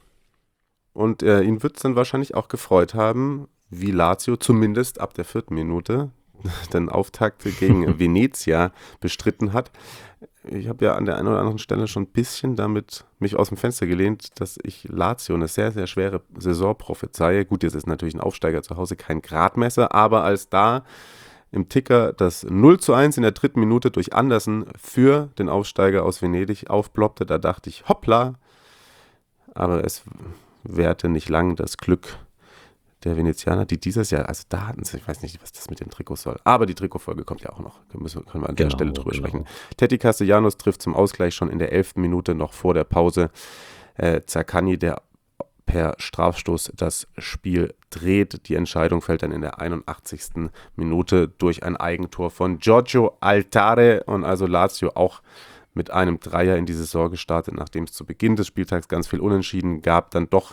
Und äh, ihn wird es dann wahrscheinlich auch gefreut haben, wie Lazio zumindest ab der vierten Minute den Auftakt gegen Venezia bestritten hat. Ich habe ja an der einen oder anderen Stelle schon ein bisschen damit mich aus dem Fenster gelehnt, dass ich Lazio eine sehr, sehr schwere Saison prophezeie. Gut, jetzt ist natürlich ein Aufsteiger zu Hause kein Gradmesser, aber als da im Ticker das null zu eins in der dritten Minute durch Andersen für den Aufsteiger aus Venedig aufploppte, da dachte ich, hoppla, aber es währte nicht lang das Glück der Venezianer, die dieses Jahr, also da hatten sie, ich weiß nicht, was das mit dem Trikot soll, aber die Trikotfolge kommt ja auch noch, da müssen, können wir an der Genau, Stelle drüber genau. sprechen. Tetti Castellanos trifft zum Ausgleich schon in der elften Minute, noch vor der Pause. Äh, Zaccagni, der per Strafstoß das Spiel dreht. Die Entscheidung fällt dann in der einundachtzigsten Minute durch ein Eigentor von Giorgio Altare und also Lazio auch mit einem Dreier in die Saison gestartet, nachdem es zu Beginn des Spieltags ganz viel Unentschieden gab, dann doch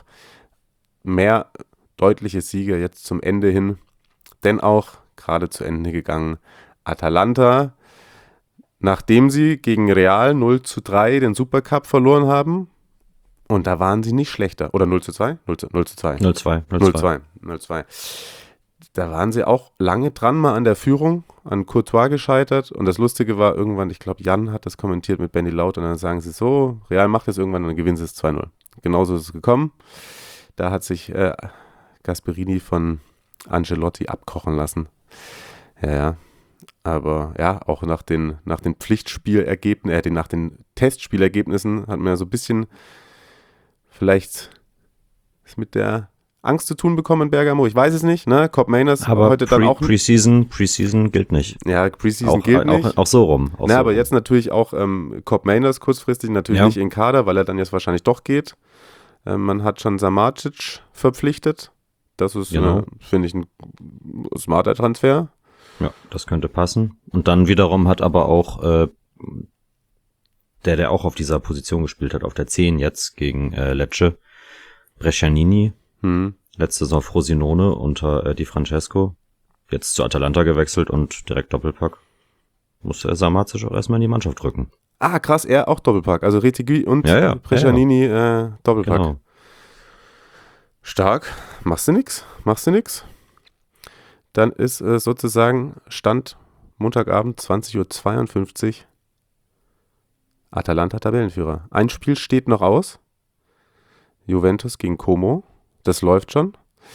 mehr deutliche Siege jetzt zum Ende hin, denn auch gerade zu Ende gegangen Atalanta, nachdem sie gegen Real null zu drei den Supercup verloren haben, Und da waren sie nicht schlechter. Oder null zu zwei? null zu zwei. null zu zwei. null zu zwei. null zu zwei. Da waren sie auch lange dran mal an der Führung, an Courtois gescheitert. Und das Lustige war irgendwann, ich glaube, Jan hat das kommentiert mit Benny Laut. Und dann sagen sie so, Real macht das irgendwann und dann gewinnen sie es zwei null. Genauso ist es gekommen. Da hat sich äh, Gasperini von Ancelotti abkochen lassen. Ja, ja. Aber ja, auch nach den, nach den Pflichtspielergebnissen, äh, nach den Testspielergebnissen hat man ja so ein bisschen vielleicht ist mit der Angst zu tun bekommen in Bergamo. Ich weiß es nicht, ne? Cobb Mainers aber heute dann Pre- auch. Preseason, Preseason gilt nicht. Ja, Preseason Auch, gilt nicht. auch, auch so rum. Auch Na, so aber rum. jetzt natürlich auch ähm, Cobb Mainers kurzfristig natürlich Ja. nicht in Kader, weil er dann jetzt wahrscheinlich doch geht. Ähm, man hat schon Samardzic verpflichtet. Das ist, Genau. äh, finde ich, ein smarter Transfer. Ja, das könnte passen. Und dann wiederum hat aber auch äh, der, der auch auf dieser Position gespielt hat, auf der zehn jetzt gegen äh, Lecce, Brescianini, Hm. letzte Saison Frosinone unter äh, Di Francesco, jetzt zu Atalanta gewechselt und direkt Doppelpack. Musste er Samardzic auch erstmal in die Mannschaft drücken. Ah, krass, er auch Doppelpack. Also Retegui und Ja, ja, Brescianini äh, Doppelpack. Genau. Stark. Machst du nix? Machst du nix? Dann ist äh, sozusagen Stand Montagabend zwanzig Uhr zweiundfünfzig Atalanta Tabellenführer. Ein Spiel steht noch aus. Juventus gegen Como. Das läuft schon.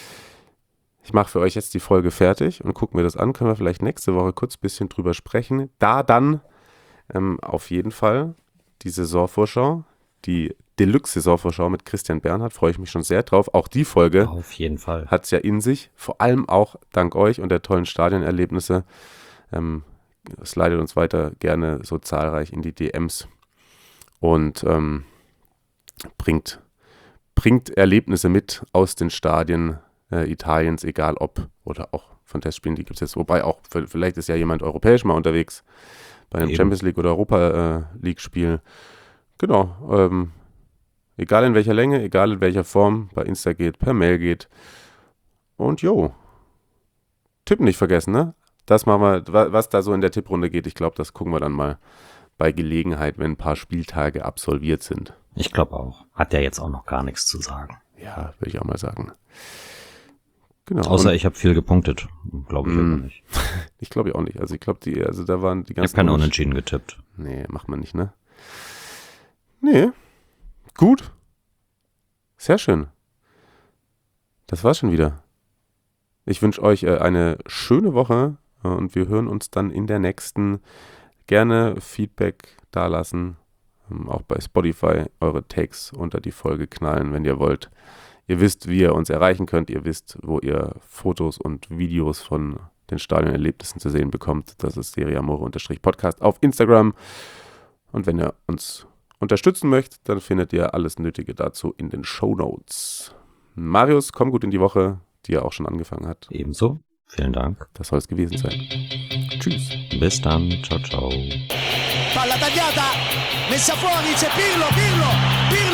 Ich mache für euch jetzt die Folge fertig und gucke mir das an. Können wir vielleicht nächste Woche kurz ein bisschen drüber sprechen. Da dann ähm, auf jeden Fall die Saisonvorschau, die Deluxe-Saisonvorschau mit Christian Bernhard. Freue ich mich schon sehr drauf. Auch die Folge Auf jeden Fall. hat es ja in sich. Vor allem auch dank euch und der tollen Stadionerlebnisse. Ähm, slidet uns weiter gerne so zahlreich in die D Ms und ähm, bringt, bringt Erlebnisse mit aus den Stadien äh, Italiens, egal ob oder auch von Testspielen, die gibt es jetzt. Wobei auch, vielleicht ist ja jemand europäisch mal unterwegs bei einem Eben. Champions League oder Europa äh, League Spiel. Genau, ähm, egal in welcher Länge, egal in welcher Form, bei Insta geht, per Mail geht. Und jo, Tippen nicht vergessen, ne? Das machen wir, wa- was da so in der Tipprunde geht. Ich glaube, das gucken wir dann mal bei Gelegenheit, wenn ein paar Spieltage absolviert sind. Ich glaube auch. Hat ja jetzt auch noch gar nichts zu sagen. Ja, würde ich auch mal sagen. Genau. Außer Und ich habe viel gepunktet. Glaube ich Mm. aber nicht. ich glaube ja auch nicht. Also ich glaube, die, also da waren die Ich habe ganzen. keine Unentschieden- Unentschieden getippt. Nee, macht man nicht, ne? Nee. Gut. Sehr schön. Das war's schon wieder. Ich wünsche euch äh, eine schöne Woche äh, und wir hören uns dann in der nächsten. Gerne Feedback dalassen. Ähm, auch bei Spotify eure Takes unter die Folge knallen, wenn ihr wollt. Ihr wisst, wie ihr uns erreichen könnt. Ihr wisst, wo ihr Fotos und Videos von den Stadionerlebnissen zu sehen bekommt. Das ist seriamore-podcast auf Instagram. Und wenn ihr uns unterstützen möchtet, dann findet ihr alles Nötige dazu in den Shownotes. Marius, komm gut in die Woche, die ja auch schon angefangen hat. Ebenso. Vielen Dank. Das soll es gewesen sein. Tschüss. Bis dann. Ciao, ciao. Palla tagliata, messa fuori, c'è Pirlo, Pirlo, Pirlo.